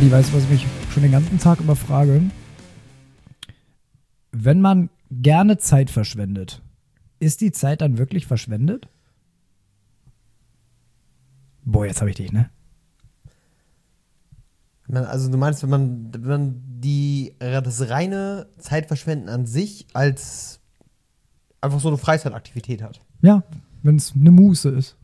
Lenny, weißt du, was ich mich schon den ganzen Tag immer frage? Wenn man gerne Zeit verschwendet, ist die Zeit dann wirklich verschwendet? Boah, jetzt habe ich dich, ne? Also du meinst, wenn man das reine Zeitverschwenden an sich als einfach so eine Freizeitaktivität hat? Ja, wenn es eine Muße ist.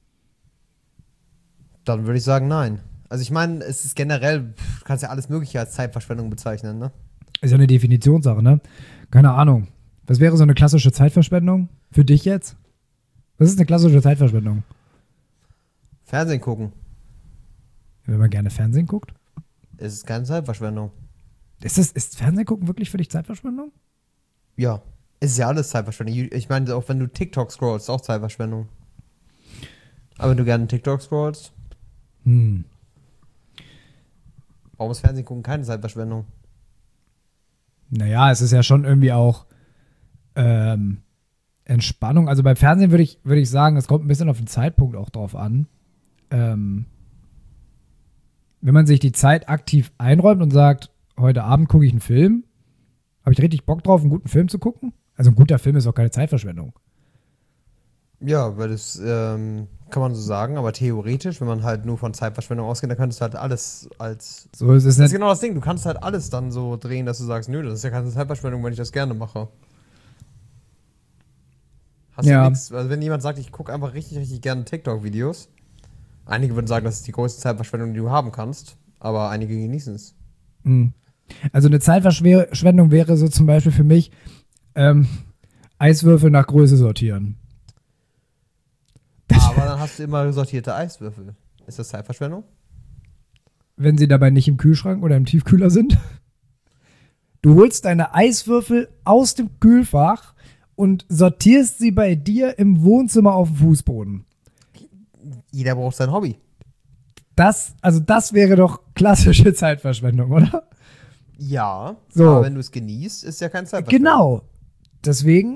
Dann würde ich sagen, nein. Also ich meine, es ist generell, du kannst ja alles Mögliche als Zeitverschwendung bezeichnen, ne? Ist ja eine Definitionssache, ne? Keine Ahnung. Was wäre so eine klassische Zeitverschwendung für dich jetzt? Was ist eine klassische Zeitverschwendung? Fernsehen gucken. Wenn man gerne Fernsehen guckt? Es ist keine Zeitverschwendung. Ist Fernsehen gucken wirklich für dich Zeitverschwendung? Ja. Es ist ja alles Zeitverschwendung. Ich meine, auch wenn du TikTok scrollst, ist auch Zeitverschwendung. Aber wenn du gerne TikTok scrollst, warum ist Fernsehen gucken keine Zeitverschwendung? Naja, es ist ja schon irgendwie auch Entspannung. Also beim Fernsehen würde ich sagen, es kommt ein bisschen auf den Zeitpunkt auch drauf an. Wenn man sich die Zeit aktiv einräumt und sagt, heute Abend gucke ich einen Film, habe ich richtig Bock drauf, einen guten Film zu gucken? Also ein guter Film ist auch keine Zeitverschwendung. Ja, weil das kann man so sagen, aber theoretisch, wenn man halt nur von Zeitverschwendung ausgeht, dann könntest du halt alles als... So ist es Das ist nicht. genau das Ding, du kannst halt alles dann so drehen, dass du sagst, nö, das ist ja keine Zeitverschwendung, wenn ich das gerne mache. Hast Ja. du nichts, also wenn jemand sagt, ich gucke einfach richtig, richtig gerne TikTok-Videos, einige würden sagen, das ist die größte Zeitverschwendung, die du haben kannst, aber einige genießen es. Also eine Zeitverschwendung wäre so zum Beispiel für mich Eiswürfel nach Größe sortieren. Aber dann hast du immer sortierte Eiswürfel. Ist das Zeitverschwendung? Wenn sie dabei nicht im Kühlschrank oder im Tiefkühler sind. Du holst deine Eiswürfel aus dem Kühlfach und sortierst sie bei dir im Wohnzimmer auf dem Fußboden. Jeder braucht sein Hobby. Das wäre doch klassische Zeitverschwendung, oder? Ja, So. aber wenn du es genießt, ist ja kein Zeitverschwendung. Genau. Deswegen.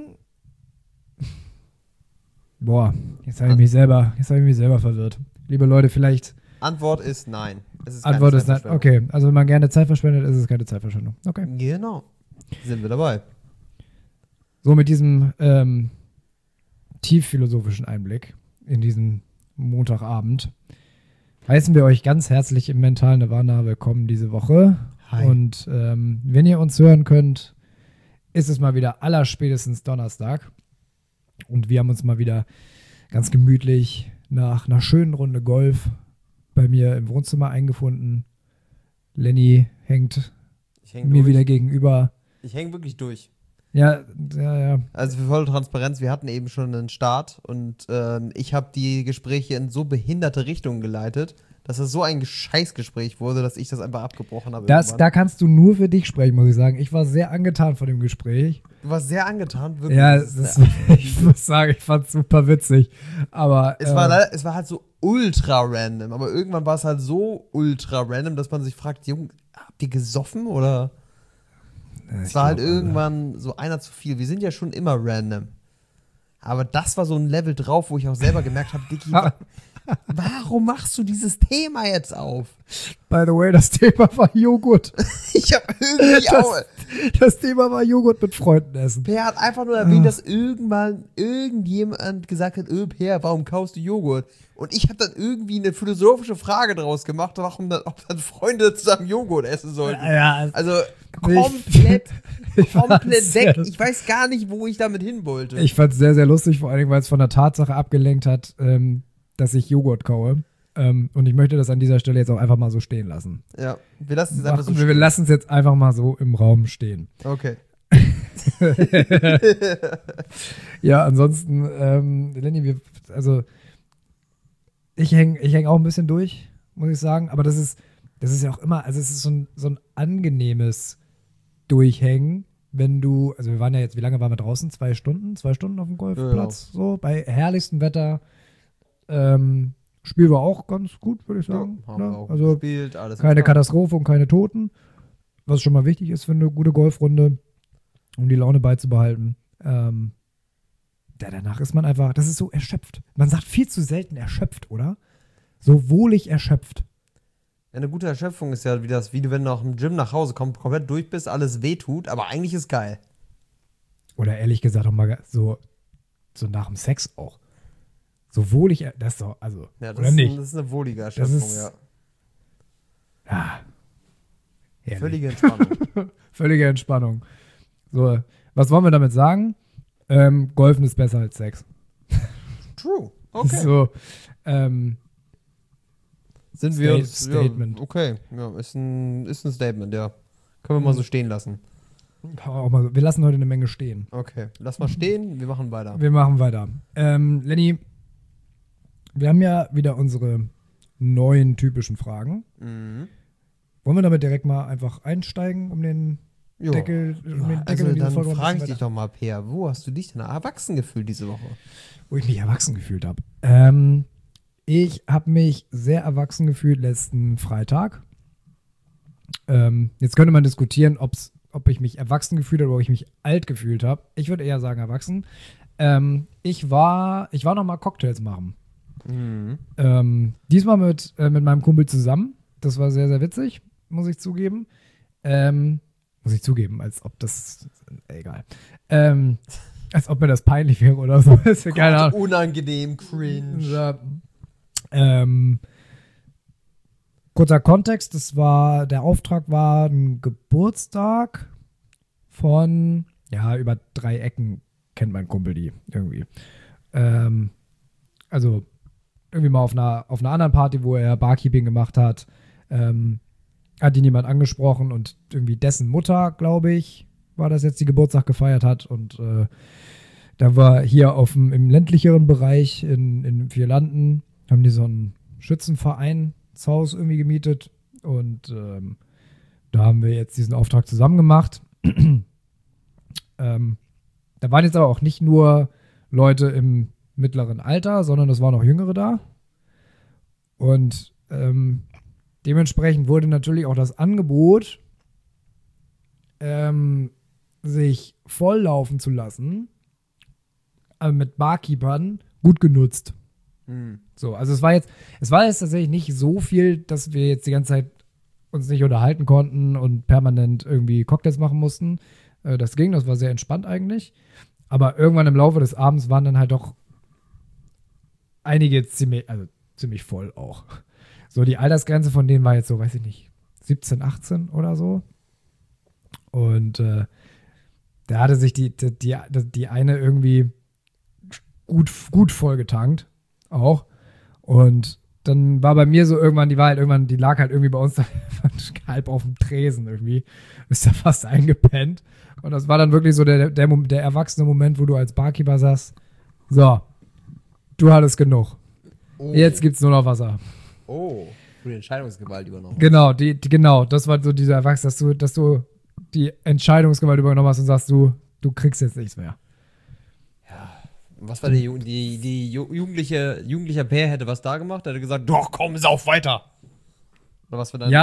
Boah, jetzt habe ich mich selber verwirrt. Liebe Leute, vielleicht. Antwort ist nein. Es ist keine Antwort ist nein. Zeitverschwendung. Okay, also wenn man gerne Zeit verschwendet, ist es keine Zeitverschwendung. Okay. Genau. Sind wir dabei. So mit diesem tief philosophischen Einblick in diesen Montagabend heißen wir euch ganz herzlich im mentalen Nirvana willkommen diese Woche. Hi. Und wenn ihr uns hören könnt, ist es mal wieder allerspätestens Donnerstag. Und wir haben uns mal wieder ganz gemütlich nach einer schönen Runde Golf bei mir im Wohnzimmer eingefunden. Lenny hängt Ich häng mir durch. wieder gegenüber. Ich hänge wirklich durch. Ja. Also für volle Transparenz, wir hatten eben schon einen Start und ich habe die Gespräche in so behinderte Richtungen geleitet, dass es so ein Scheißgespräch wurde, dass ich das einfach abgebrochen habe. Da kannst du nur für dich sprechen, muss ich sagen. Ich war sehr angetan von dem Gespräch. Du warst sehr angetan, wirklich. Ja, ich muss sagen, ich fand es super witzig. Aber Es war halt so ultra random, aber irgendwann war es halt so ultra random, dass man sich fragt, Junge, habt ihr gesoffen oder? Es war halt irgendwann so einer zu viel. Wir sind ja schon immer random. Aber das war so ein Level drauf, wo ich auch selber gemerkt habe, Dicky, warum machst du dieses Thema jetzt auf? By the way, das Thema war Joghurt. Ich habe irgendwie auch... Das Thema war Joghurt mit Freunden essen. Per hat einfach nur erwähnt, dass irgendjemand gesagt hat, Per, warum kaufst du Joghurt? Und ich habe dann irgendwie eine philosophische Frage draus gemacht, ob dann Freunde zusammen Joghurt essen sollten. Ja, Also komplett fand's weg. sehr- Ich weiß gar nicht, wo ich damit hin wollte. Ich fand es sehr, sehr lustig, vor allem, weil es von der Tatsache abgelenkt hat, dass ich Joghurt kaue. Und ich möchte das an dieser Stelle jetzt auch einfach mal so stehen lassen. Ja, wir lassen es einfach so Wir lassen es jetzt einfach mal so im Raum stehen. Okay. Ja, ansonsten, Lenny, ich häng auch ein bisschen durch, muss ich sagen. Aber das ist ja auch immer, also es ist so ein angenehmes Durchhängen, wenn du, also wir waren ja jetzt, wie lange waren wir draußen? 2 Stunden? 2 Stunden auf dem Golfplatz, so, bei herrlichstem Wetter. Spiel war auch ganz gut, würde ich sagen. haben wir Ne? auch Also gespielt, alles keine klar. Katastrophe und keine Toten. Was schon mal wichtig ist für eine gute Golfrunde, um die Laune beizubehalten. Danach ist man einfach, das ist so erschöpft. Man sagt viel zu selten erschöpft, oder? So wohlig erschöpft. Eine gute Erschöpfung ist ja wie du, wenn du nach dem Gym nach Hause kommst, komplett durch bist, alles wehtut, aber eigentlich ist geil. Oder ehrlich gesagt auch mal so nach dem Sex auch. So wohlig, das ist doch, also, Ja, oder nicht? Das ist eine wohlige Erschöpfung, ist, ja. Ja. Herrlich. Völlige Entspannung. Völlige Entspannung. So, was wollen wir damit sagen? Golfen ist besser als Sex. True. Okay. So, Sind wir Statement. Ja, okay. Ja, ist ein Statement, ja. Können wir mal so stehen lassen. Wir lassen heute eine Menge stehen. Okay. Lass mal stehen, wir machen weiter. Wir machen weiter. Lenny, wir haben ja wieder unsere neuen typischen Fragen. Mhm. Wollen wir damit direkt mal einfach einsteigen, um den Deckel, Also in diese dann Folge frage ich dich doch mal, Peer, wo hast du dich denn erwachsen gefühlt diese Woche? wo ich mich erwachsen gefühlt habe. Ich habe mich sehr erwachsen gefühlt letzten Freitag. Jetzt könnte man diskutieren, ob ich mich erwachsen gefühlt habe oder ob ich mich alt gefühlt habe. Ich würde eher sagen erwachsen. Ich war noch mal Cocktails machen. Mhm. Diesmal mit meinem Kumpel zusammen. Das war sehr, sehr witzig, muss ich zugeben. Als ob das, egal. Als ob mir das peinlich wäre oder so. Ist ja keine Ahnung. Unangenehm, cringe. Kurzer Kontext, der Auftrag war ein Geburtstag von, über 3 Ecken kennt mein Kumpel die irgendwie. Also irgendwie mal auf einer anderen Party, wo er Barkeeping gemacht hat, hat ihn jemand angesprochen und irgendwie dessen Mutter, glaube ich, war das jetzt, die Geburtstag gefeiert hat und da war hier im ländlicheren Bereich in Vierlanden, haben die so ein Schützenvereinshaus irgendwie gemietet und da haben wir jetzt diesen Auftrag zusammen gemacht. Da waren jetzt aber auch nicht nur Leute im mittleren Alter, sondern es waren auch Jüngere da. Und dementsprechend wurde natürlich auch das Angebot, sich volllaufen zu lassen, mit Barkeepern gut genutzt. Mhm. So, also es war jetzt tatsächlich nicht so viel, dass wir jetzt die ganze Zeit uns nicht unterhalten konnten und permanent irgendwie Cocktails machen mussten. Das war sehr entspannt eigentlich. Aber irgendwann im Laufe des Abends waren dann halt doch einige ziemlich voll auch. So, die Altersgrenze von denen war jetzt so, weiß ich nicht, 17, 18 oder so. Und da hatte sich die eine irgendwie gut vollgetankt auch. Und dann war bei mir so irgendwann, die lag halt irgendwie bei uns halb auf dem Tresen irgendwie. Ist da fast eingepennt. Und das war dann wirklich so der erwachsene Moment, wo du als Barkeeper sagst, so, du hattest genug. Oh. Jetzt gibt's nur noch Wasser. Oh, du die Entscheidungsgewalt übernommen hast. Genau, genau, das war so dieser Erwachsene, dass du die Entscheidungsgewalt übernommen hast und sagst, du kriegst jetzt nichts mehr. Was war die jugendlicher Bär hätte was da gemacht? Er hätte gesagt, doch, komm, sauf weiter. Oder was für deine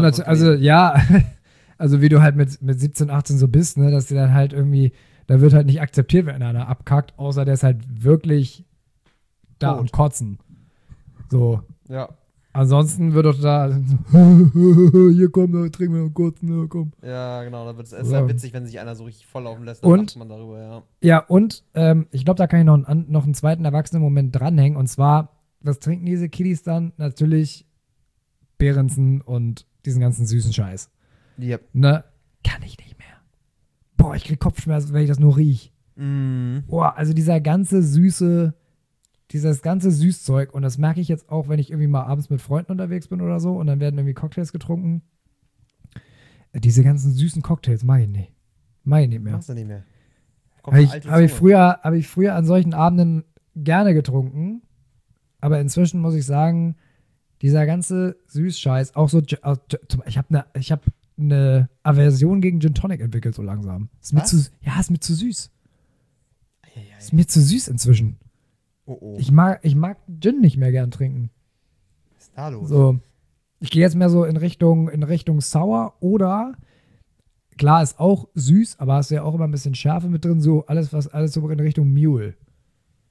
also wie du halt mit 17, 18 so bist, ne, dass dir dann halt irgendwie, da wird halt nicht akzeptiert, wenn einer abkackt, außer der ist halt wirklich da am Kotzen. So. Ja. Ansonsten wird doch da hier komm, trinken wir noch kurz, ne, komm. Ja, genau, da wird es ja witzig, wenn sich einer so richtig volllaufen lässt, dann lacht man darüber, ja. Ja, und ich glaube, da kann ich noch einen zweiten Erwachsenen-Moment dranhängen, und zwar, was trinken diese Kiddies dann? Natürlich Behrensen und diesen ganzen süßen Scheiß. Yep. Ne? Kann ich nicht mehr. Boah, ich krieg Kopfschmerzen, wenn ich das nur riech. Mm. Boah, also dieses ganze Süßzeug, und das merke ich jetzt auch, wenn ich irgendwie mal abends mit Freunden unterwegs bin oder so und dann werden irgendwie Cocktails getrunken. Diese ganzen süßen Cocktails mag ich nicht. Mag ich nicht mehr. Machst du nicht mehr. Habe ich früher an solchen Abenden gerne getrunken, aber inzwischen muss ich sagen, dieser ganze Süßscheiß, auch so, ich habe eine Aversion gegen Gin Tonic entwickelt so langsam. Ist mir zu süß. Ist mir zu süß inzwischen. Oh. Ich mag Gin nicht mehr gern trinken. Was ist da los? So, ich gehe jetzt mehr so in Richtung Sour oder, klar, ist auch süß, aber hast ja auch immer ein bisschen Schärfe mit drin, so alles so in Richtung Mule.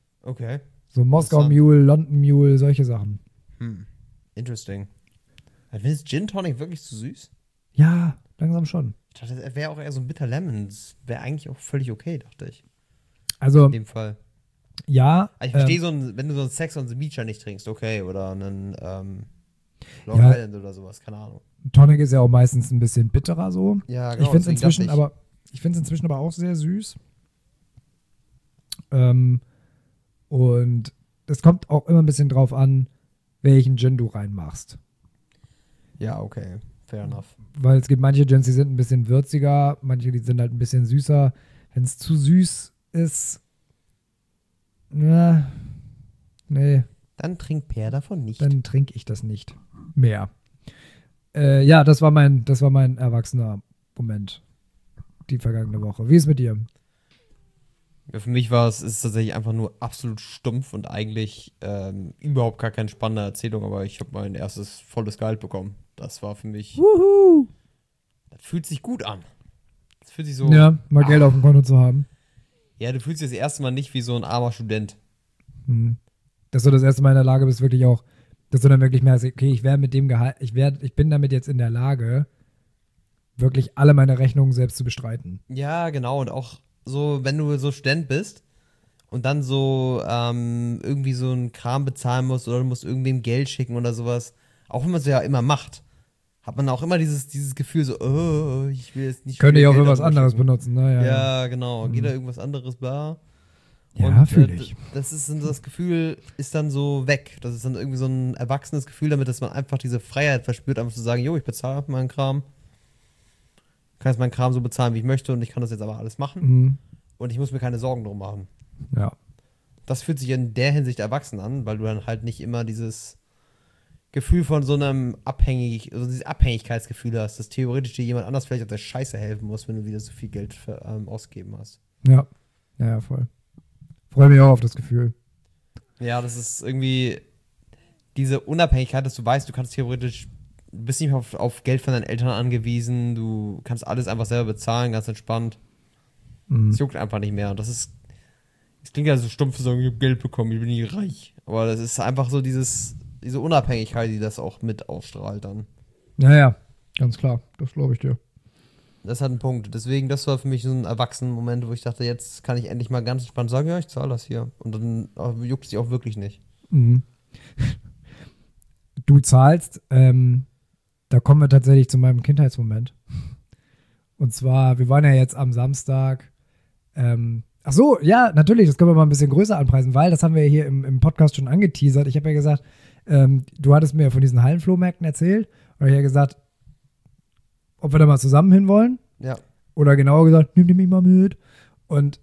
Okay. So Moskau Mule, London Mule, solche Sachen. Interesting. Findest du Gin Tonic wirklich zu süß? Ja, langsam schon. Ich dachte, es wäre auch eher so ein Bitter Lemon. Das wäre eigentlich auch völlig okay, dachte ich. Also, In dem Fall. ja. Also ich verstehe wenn du so einen Sex on the Beach ja nicht trinkst, okay. Oder einen Long Ja. Island oder sowas, keine Ahnung. Tonic ist ja auch meistens ein bisschen bitterer so. Ja, Ich finde es deswegen dachte inzwischen aber auch sehr süß. Und es kommt auch immer ein bisschen drauf an, welchen Gin du reinmachst. Ja, okay. Fair enough. Weil es gibt manche Gins, die sind ein bisschen würziger, manche, die sind halt ein bisschen süßer. Wenn es zu süß ist, ja, nee, Dann trinkt Per davon nicht. dann trinke ich das nicht mehr. Ja, das war mein erwachsener Moment die vergangene Woche. Wie ist es mit dir? Ja, für mich ist es tatsächlich einfach nur absolut stumpf und eigentlich überhaupt gar keine spannende Erzählung, aber ich habe mein erstes volles Gehalt bekommen. Das war für mich, Wuhu! das fühlt sich gut an. Das fühlt sich so, Ja, mal Geld auf dem Konto zu haben. ja, du fühlst dich das erste Mal nicht wie so ein armer Student. Hm. Dass du das erste Mal in der Lage bist, wirklich auch, dass du dann wirklich merkst, okay, ich werde mit dem Gehalt, ich bin damit jetzt in der Lage, wirklich alle meine Rechnungen selbst zu bestreiten. Ja, genau, und auch so, wenn du so Student bist und dann so irgendwie so einen Kram bezahlen musst oder du musst irgendwem Geld schicken oder sowas, auch wenn man es ja immer macht, hat man auch immer dieses Gefühl so, oh, ich will jetzt nicht Könnte ich auch Geld für was darüber anderes schicken. benutzen, ne? Ja, genau. Geht da irgendwas anderes bar? Ja, fühle ich. Das Gefühl ist dann so weg. Das ist dann irgendwie so ein erwachsenes Gefühl damit, dass man einfach diese Freiheit verspürt, einfach zu sagen, jo, ich bezahle meinen Kram. Kann jetzt meinen Kram so bezahlen, wie ich möchte und ich kann das jetzt aber alles machen. Mhm. Und ich muss mir keine Sorgen drum machen. Ja. Das fühlt sich in der Hinsicht erwachsen an, weil du dann halt nicht immer dieses Gefühl von so einem also dieses Abhängigkeitsgefühl hast, dass theoretisch dir jemand anders vielleicht auf der Scheiße helfen muss, wenn du wieder so viel Geld ausgegeben hast. Ja. Ja, voll. Freue mich auch auf das Gefühl. Ja, das ist irgendwie diese Unabhängigkeit, dass du weißt, du kannst theoretisch, du bist nicht mehr auf Geld von deinen Eltern angewiesen, du kannst alles einfach selber bezahlen, ganz entspannt. Es juckt einfach nicht mehr. Und es klingt ja so stumpf zu sagen, ich habe Geld bekommen, ich bin nicht reich. Aber das ist einfach so diese Unabhängigkeit, die das auch mit ausstrahlt dann. Ja, ganz klar. Das glaube ich dir. Das hat einen Punkt. Deswegen, das war für mich so ein Erwachsenen-Moment, wo ich dachte, jetzt kann ich endlich mal ganz entspannt sagen, ja, ich zahle das hier. Und dann juckt es sich auch wirklich nicht. Mhm. Du zahlst, da kommen wir tatsächlich zu meinem Kindheitsmoment. Und zwar, wir waren ja jetzt am Samstag, ach so, ja, natürlich, das können wir mal ein bisschen größer anpreisen, weil das haben wir hier im Podcast schon angeteasert. Ich habe ja gesagt, du hattest mir von diesen Hallenflohmärkten erzählt und ich habe ja gesagt, ob wir da mal zusammen hinwollen. Ja. Oder genauer gesagt, nimm mich mal mit. Und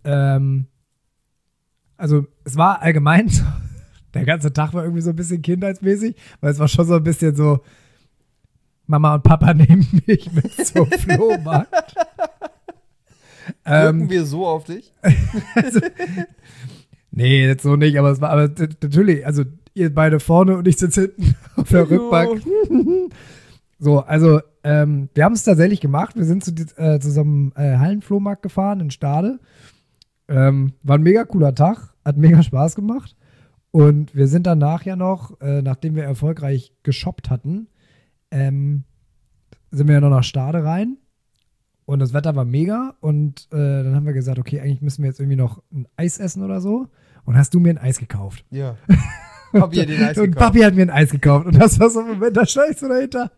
also es war allgemein so, der ganze Tag war irgendwie so ein bisschen kindheitsmäßig, weil es war schon so ein bisschen so, Mama und Papa nehmen mich mit zum Flohmarkt. Wirken wir so auf dich? Also, nee, jetzt so nicht, aber es war aber natürlich, also ihr beide vorne und ich sitze hinten auf der Rückbank. So, also wir haben es tatsächlich gemacht. Wir sind zu so einem Hallenflohmarkt gefahren in Stade. War ein mega cooler Tag, hat mega Spaß gemacht. Und wir sind danach ja noch, nachdem wir erfolgreich geshoppt hatten, sind wir ja noch nach Stade rein. Und das Wetter war mega. Und dann haben wir gesagt, okay, eigentlich müssen wir jetzt irgendwie noch ein Eis essen oder so. Und hast du mir ein Eis gekauft. Ja. Papi hat den Eis Und gekauft. Papi hat mir ein Eis gekauft. Und das war so ein Moment, da stand ich so dahinter.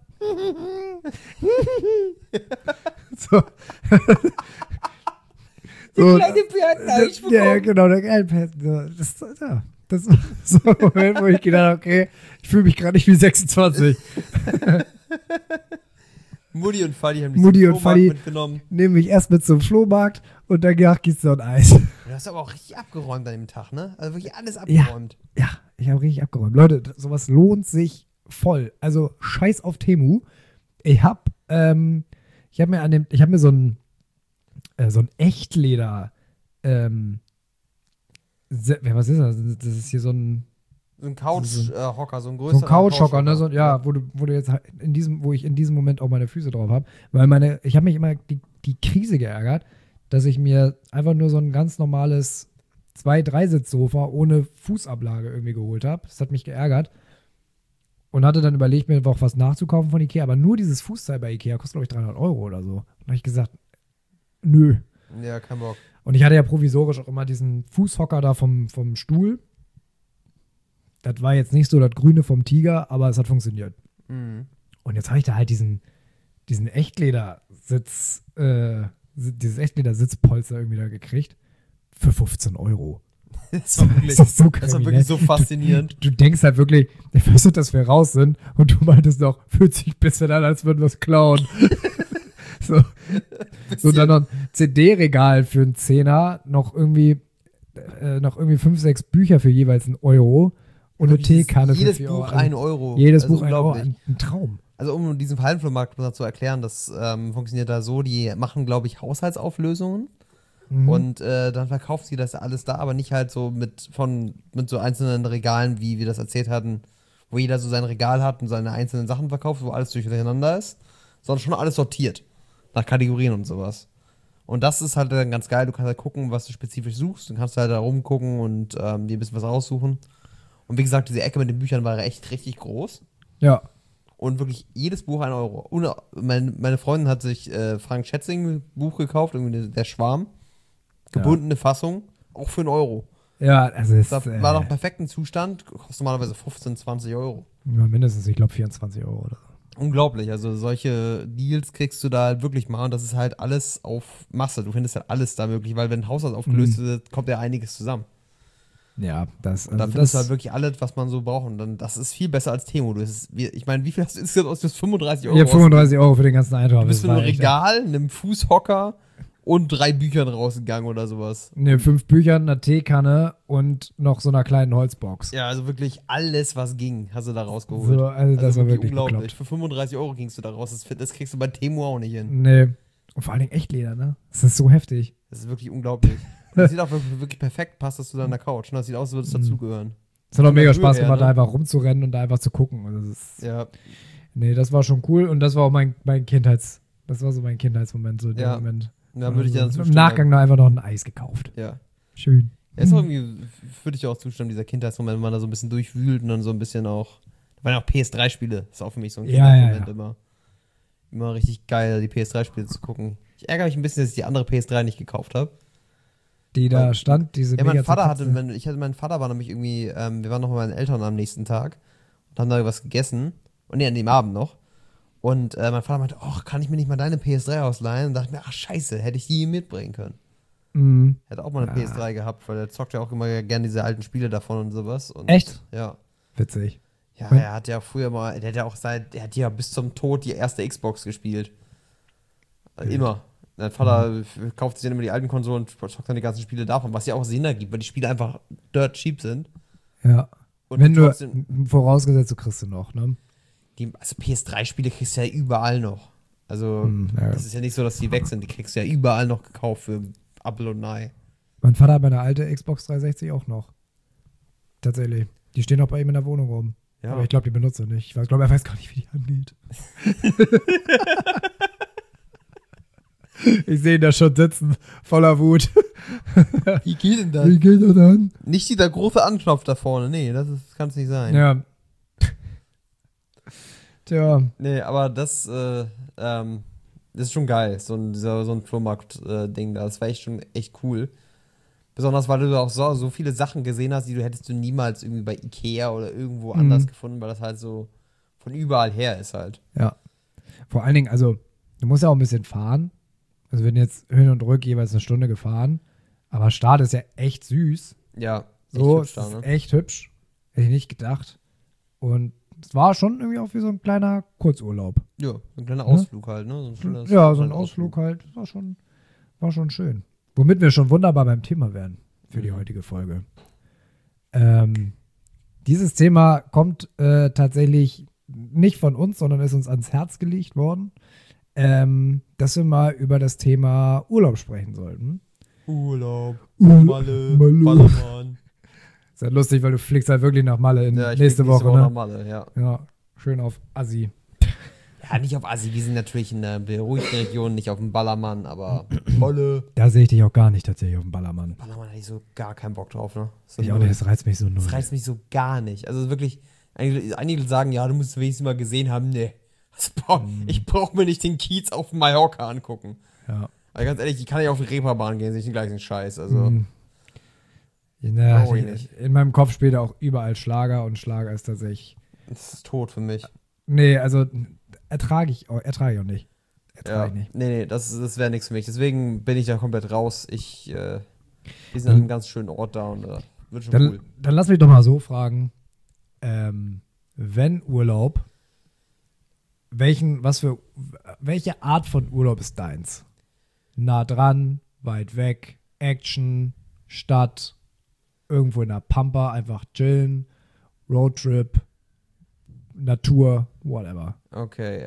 So. So, kleine Bärenleiche bekommen. ja, genau, der kleine Pet. Das war so ein Moment, wo ich gedacht habe, okay, ich fühle mich gerade nicht wie 26. Mutti und Fadi haben dich Mutti zum und Flohmarkt Fadi mitgenommen. nehme mich erst mit zum Flohmarkt und dann gibt's noch ein Eis. Du hast aber auch richtig abgeräumt an dem Tag, ne? Also wirklich alles abgeräumt. Ja, ich habe richtig abgeräumt. Leute, sowas lohnt sich voll. Also scheiß auf Temu. Ich habe mir so ein Echtleder was ist das? Das ist hier so ein So ein Couch-Hocker, so ein größerer so ein Couchhocker, ne? Wo du jetzt halt wo ich in diesem Moment auch meine Füße drauf habe. Weil ich habe mich immer die Krise geärgert, dass ich mir einfach nur so ein ganz normales 2-3-Sitz-Sofa ohne Fußablage irgendwie geholt habe. Das hat mich geärgert. und hatte dann überlegt, mir auch was nachzukaufen von Ikea, aber nur dieses Fußteil bei Ikea kostet, glaube ich, 300 € oder so. Und dann habe ich gesagt, nö. Ja, kein Bock. Und ich hatte ja provisorisch auch immer diesen Fußhocker da vom Stuhl. Das war jetzt nicht so das Grüne vom Tiger, aber es hat funktioniert. Mhm. Und jetzt habe ich da halt diesen Echtledersitz, dieses Echtledersitzpolster irgendwie da gekriegt. Für 15 €. Das war wirklich, Das ist so das war wirklich so faszinierend. Du denkst halt wirklich, ich wüsste, dass wir raus sind und du meintest noch, fühlt sich ein bisschen an, als würden wir es klauen. so dann noch ein CD-Regal für einen Zehner, noch irgendwie 5, 6 Bücher für jeweils 1 € und eine Teekanne für 4 €. Jedes Buch 1 €. Jedes Also Buch 1 €, unglaublich. ein Traum. Also um diesen Hallenflohmarkt mal zu erklären, das funktioniert da so, die machen, glaube ich, Haushaltsauflösungen. Und dann verkauft sie das alles da, aber nicht halt so mit so einzelnen Regalen, wie wir das erzählt hatten, wo jeder so sein Regal hat und seine einzelnen Sachen verkauft, wo alles durcheinander ist, sondern schon alles sortiert. Nach Kategorien und sowas. Und das ist halt dann ganz geil. Du kannst halt gucken, was du spezifisch suchst. Du kannst halt da rumgucken und dir ein bisschen was raussuchen. Und wie gesagt, diese Ecke mit den Büchern war echt richtig groß. Ja. Und wirklich jedes Buch 1 €. Und meine Freundin hat sich Frank Schätzing Buch gekauft, irgendwie der Schwarm. Gebundene Fassung, auch für 1 €. Ja, also es Das war noch im perfekten Zustand, kostet normalerweise 15, 20 €. Ja, mindestens, ich glaube, 24 € oder so. Unglaublich, also solche Deals kriegst du da halt wirklich mal und das ist halt alles auf Masse. Du findest halt alles da möglich, weil wenn ein Haushalt aufgelöst wird, kommt ja einiges zusammen. Ja, Und dann findest du halt wirklich alles, was man so braucht. Und dann, das ist viel besser als Temo. Ich meine, wie viel hast du insgesamt aus? Du hast 35 € Ich habe 35 € für den ganzen Eintrag. Du bist mit einem Regal, einem Fußhocker und 3 Büchern rausgegangen oder sowas. Ne, 5 Büchern, einer Teekanne und noch so einer kleinen Holzbox. Ja, also wirklich alles, was ging, hast du da rausgeholt. So, also das war wirklich unglaublich. bekloppt. Für 35 € gingst du da raus. Das kriegst du bei Temo auch nicht hin. Nee. Und vor allen Dingen Echtleder, ne? Das ist so heftig. Das ist wirklich unglaublich. Das sieht auch wirklich perfekt, passt das zu deiner Couch. Das sieht aus, als würde es dazugehören. Es hat auch mega Spaß her, gemacht, ne? da einfach rumzurennen und da einfach zu gucken. Also das ist, Ja. Nee, das war schon cool und das war auch mein das war so mein Kindheitsmoment, so in dem Ja. Moment. Da würde ich dir dann Im zustimmen. Nachgang noch einfach noch ein Eis gekauft. Ja. Schön. Ja, ist auch irgendwie, würde ich auch zustimmen, dieser Kindheitsmoment, wenn man da so ein bisschen durchwühlt und dann so ein bisschen auch. Da waren ja auch PS3-Spiele. Das ist auch für mich so ein Kindheitsmoment immer. Immer richtig geil, die PS3-Spiele zu gucken. Ich ärgere mich ein bisschen, dass ich die andere PS3 nicht gekauft habe. Die da stand, diese Ja, mein mega Vater zerkratzte- mein Vater war nämlich irgendwie, wir waren noch mit meinen Eltern am nächsten Tag und haben da was gegessen. Und nee, an dem Abend noch. Und mein Vater meinte, oh, kann ich mir nicht mal deine PS3 ausleihen? Und dachte mir, ach scheiße, hätte ich die mitbringen können. Mhm. Hätte auch mal eine PS3 gehabt, weil der zockt ja auch immer gerne diese alten Spiele davon und sowas. Und, Echt? Ja. Witzig. Ja, er hat ja früher mal, er hat ja bis zum Tod die erste Xbox gespielt. Immer. Mein Vater kauft sich dann immer die alten Konsolen und zockt dann die ganzen Spiele davon, was ja auch Sinn ergibt, weil die Spiele einfach dirt cheap sind. Ja. Und Wenn du, trotzdem, vorausgesetzt, du kriegst du noch, ne? also PS3-Spiele kriegst du ja überall noch. Also, Ja. das ist ja nicht so, dass die weg sind. Die kriegst du ja überall noch gekauft für Apfel und Ei. Mein Vater hat meine alte Xbox 360 auch noch. Tatsächlich. Die stehen auch bei ihm in der Wohnung rum. Ja. Aber ich glaube, die benutzt er nicht. Ich glaube, er weiß gar nicht, wie die angeht. Ich sehe ihn da schon sitzen, voller Wut. Wie geht denn das? Wie geht das an? Nicht dieser große Anknopf da vorne. Nee, das kann es nicht sein. Ja. Tja. Nee, aber das ist schon geil, so ein Flohmarkt-Ding da. Das war echt schon echt cool. Besonders, weil du auch so viele Sachen gesehen hast, die hättest du niemals irgendwie bei Ikea oder irgendwo anders gefunden, weil das halt so von überall her ist halt. Ja. Vor allen Dingen, also, du musst ja auch ein bisschen fahren. Also, wir sind jetzt hin und rück jeweils 1 Stunde gefahren. Aber Start ist ja echt süß. Ja, So, hübsch da, es ne? ist echt hübsch. Hätte ich nicht gedacht. Und es war schon irgendwie auch wie so ein kleiner Kurzurlaub. Ja, ein kleiner Ausflug halt, ne? Ja, so ein Ausflug halt. War schon schön. Womit wir schon wunderbar beim Thema wären für die heutige Folge. Dieses Thema kommt tatsächlich nicht von uns, sondern ist uns ans Herz gelegt worden, dass wir mal über das Thema Urlaub sprechen sollten. Malle, Malle. Ballermann. Ist ja lustig, weil du fliegst halt wirklich nach Malle in Ja, ich nächste flieg Woche, nach ne? Malle, ja. Ja, schön auf Assi. Ja, nicht auf Assi, wir sind natürlich in der beruhigten Region, nicht auf dem Ballermann, aber Malle. Da sehe ich dich auch gar nicht tatsächlich auf dem Ballermann. Ballermann hatte ich so gar keinen Bock drauf, ne? Ich auch nicht, das reizt mich so null. Das reizt mich so gar nicht. Also wirklich, Einige sagen, ja, du musst es wenigstens mal gesehen haben. Nee. Ich brauche mir nicht den Kiez auf Mallorca angucken. Ja. Also ganz ehrlich, ich kann ja auf die Reeperbahn gehen, sehe ich den gleichen Scheiß. Also, Ja, brauch ich nicht. in meinem Kopf spielt auch überall Schlager und Schlager ist tatsächlich. Das ist tot für mich. Nee, also ertrage ich auch nicht. Ja. Ich nicht. Nee, das wäre nichts für mich. Deswegen bin ich da komplett raus. Wir sind an einem ganz schönen Ort da und wird schon cool. Dann lass mich doch mal so fragen. Wenn Urlaub, welche Art von Urlaub ist deins? Nah dran, weit weg, Action, Stadt, irgendwo in der Pampa, einfach chillen, Roadtrip, Natur, whatever. Okay,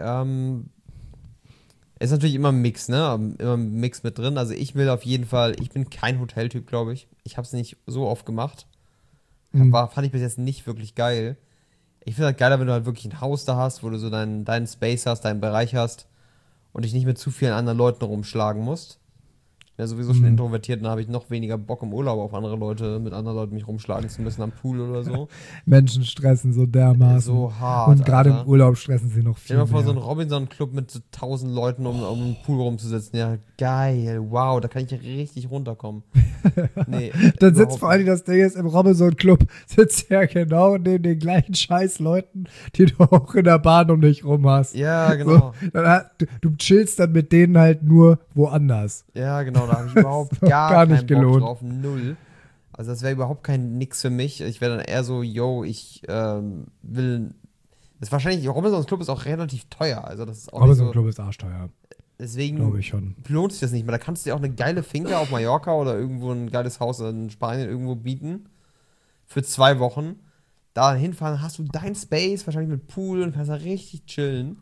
ist natürlich immer ein Mix, ne? Immer ein Mix mit drin. Also ich will auf jeden Fall, ich bin kein Hoteltyp, glaube ich. Ich habe es nicht so oft gemacht. Fand ich bis jetzt nicht wirklich geil. Ich finde halt geiler, wenn du halt wirklich ein Haus da hast, wo du so deinen Space hast, deinen Bereich hast und dich nicht mit zu vielen anderen Leuten rumschlagen musst. Ich bin ja sowieso schon introvertiert und da habe ich noch weniger Bock im Urlaub auf mit anderen Leuten mich rumschlagen zu müssen am Pool oder so. Menschen stressen so dermaßen. So hart. Und gerade Alter. im Urlaub stressen sie noch viel Stell dir mal vor, mehr. so ein Robinson-Club mit so 1000 Leuten, um den Pool rumzusitzen. Ja, geil, wow, da kann ich richtig runterkommen. Nee, Dann sitzt vor allem das Ding ist, im Robinson-Club sitzt ja genau neben den gleichen Scheiß-Leuten, die du auch in der Bahn um dich rum hast. Ja, genau. So, du chillst dann mit denen halt nur woanders. Ja, genau, da habe ich überhaupt gar nicht keinen gelohnt. Bock drauf, null. Also das wäre überhaupt kein Nix für mich. Ich wäre dann eher so, ich will. Das ist wahrscheinlich, Robinsons Club ist auch relativ teuer. Also das ist auch nicht so, Robinson-Club ist arschteuer, deswegen glaube ich schon. lohnt sich das nicht mehr. Da kannst du dir auch eine geile Finca auf Mallorca oder irgendwo ein geiles Haus in Spanien irgendwo bieten. Für 2 Wochen. Da hinfahren, hast du dein Space, wahrscheinlich mit Pool und kannst da richtig chillen.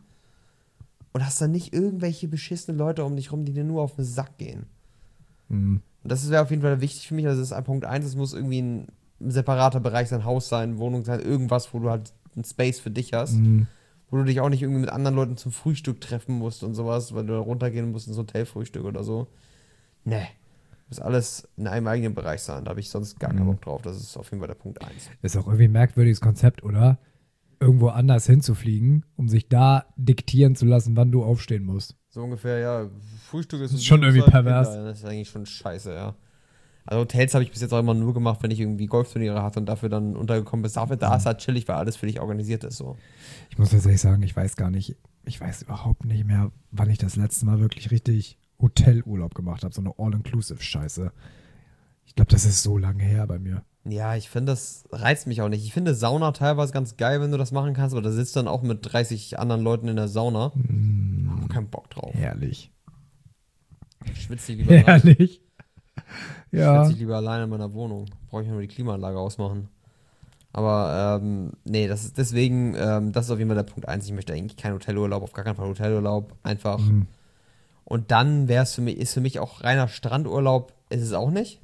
Und hast dann nicht irgendwelche beschissene Leute um dich rum, die dir nur auf den Sack gehen. Mhm. Und das wäre auf jeden Fall wichtig für mich. Also das ist Punkt 1, es muss irgendwie ein separater Bereich sein, Haus sein, Wohnung sein, irgendwas, wo du halt einen Space für dich hast. Wo du dich auch nicht irgendwie mit anderen Leuten zum Frühstück treffen musst und sowas, weil du da runtergehen musst ins Hotelfrühstück oder so. Nee. Muss alles in einem eigenen Bereich sein. Da habe ich sonst gar keinen Bock drauf. Das ist auf jeden Fall der Punkt 1. Ist auch irgendwie ein merkwürdiges Konzept, oder? Irgendwo anders hinzufliegen, um sich da diktieren zu lassen, wann du aufstehen musst. So ungefähr, ja. Frühstück ist schon irgendwie pervers. Das ist eigentlich schon scheiße, ja. Also Hotels habe ich bis jetzt auch immer nur gemacht, wenn ich irgendwie Golfturniere hatte und dafür dann untergekommen bin. Da ist halt chillig, weil alles für dich organisiert ist. So. Ich muss tatsächlich sagen, ich weiß überhaupt nicht mehr, wann ich das letzte Mal wirklich richtig Hotelurlaub gemacht habe. So eine All-Inclusive-Scheiße. Ich glaube, das ist so lange her bei mir. Ja, ich finde, das reizt mich auch nicht. Ich finde Sauna teilweise ganz geil, wenn du das machen kannst, aber da sitzt dann auch mit 30 anderen Leuten in der Sauna. Hab auch keinen Bock drauf. Herrlich. Schwitze ich lieber Herrlich. Ja. Schwitze ich lieber alleine in meiner Wohnung. Brauche ich nur die Klimaanlage ausmachen. Aber, nee, das ist deswegen, das ist auf jeden Fall der Punkt 1. Ich möchte eigentlich keinen Hotelurlaub, auf gar keinen Fall Hotelurlaub. Einfach. Und dann ist für mich auch reiner Strandurlaub, ist es auch nicht.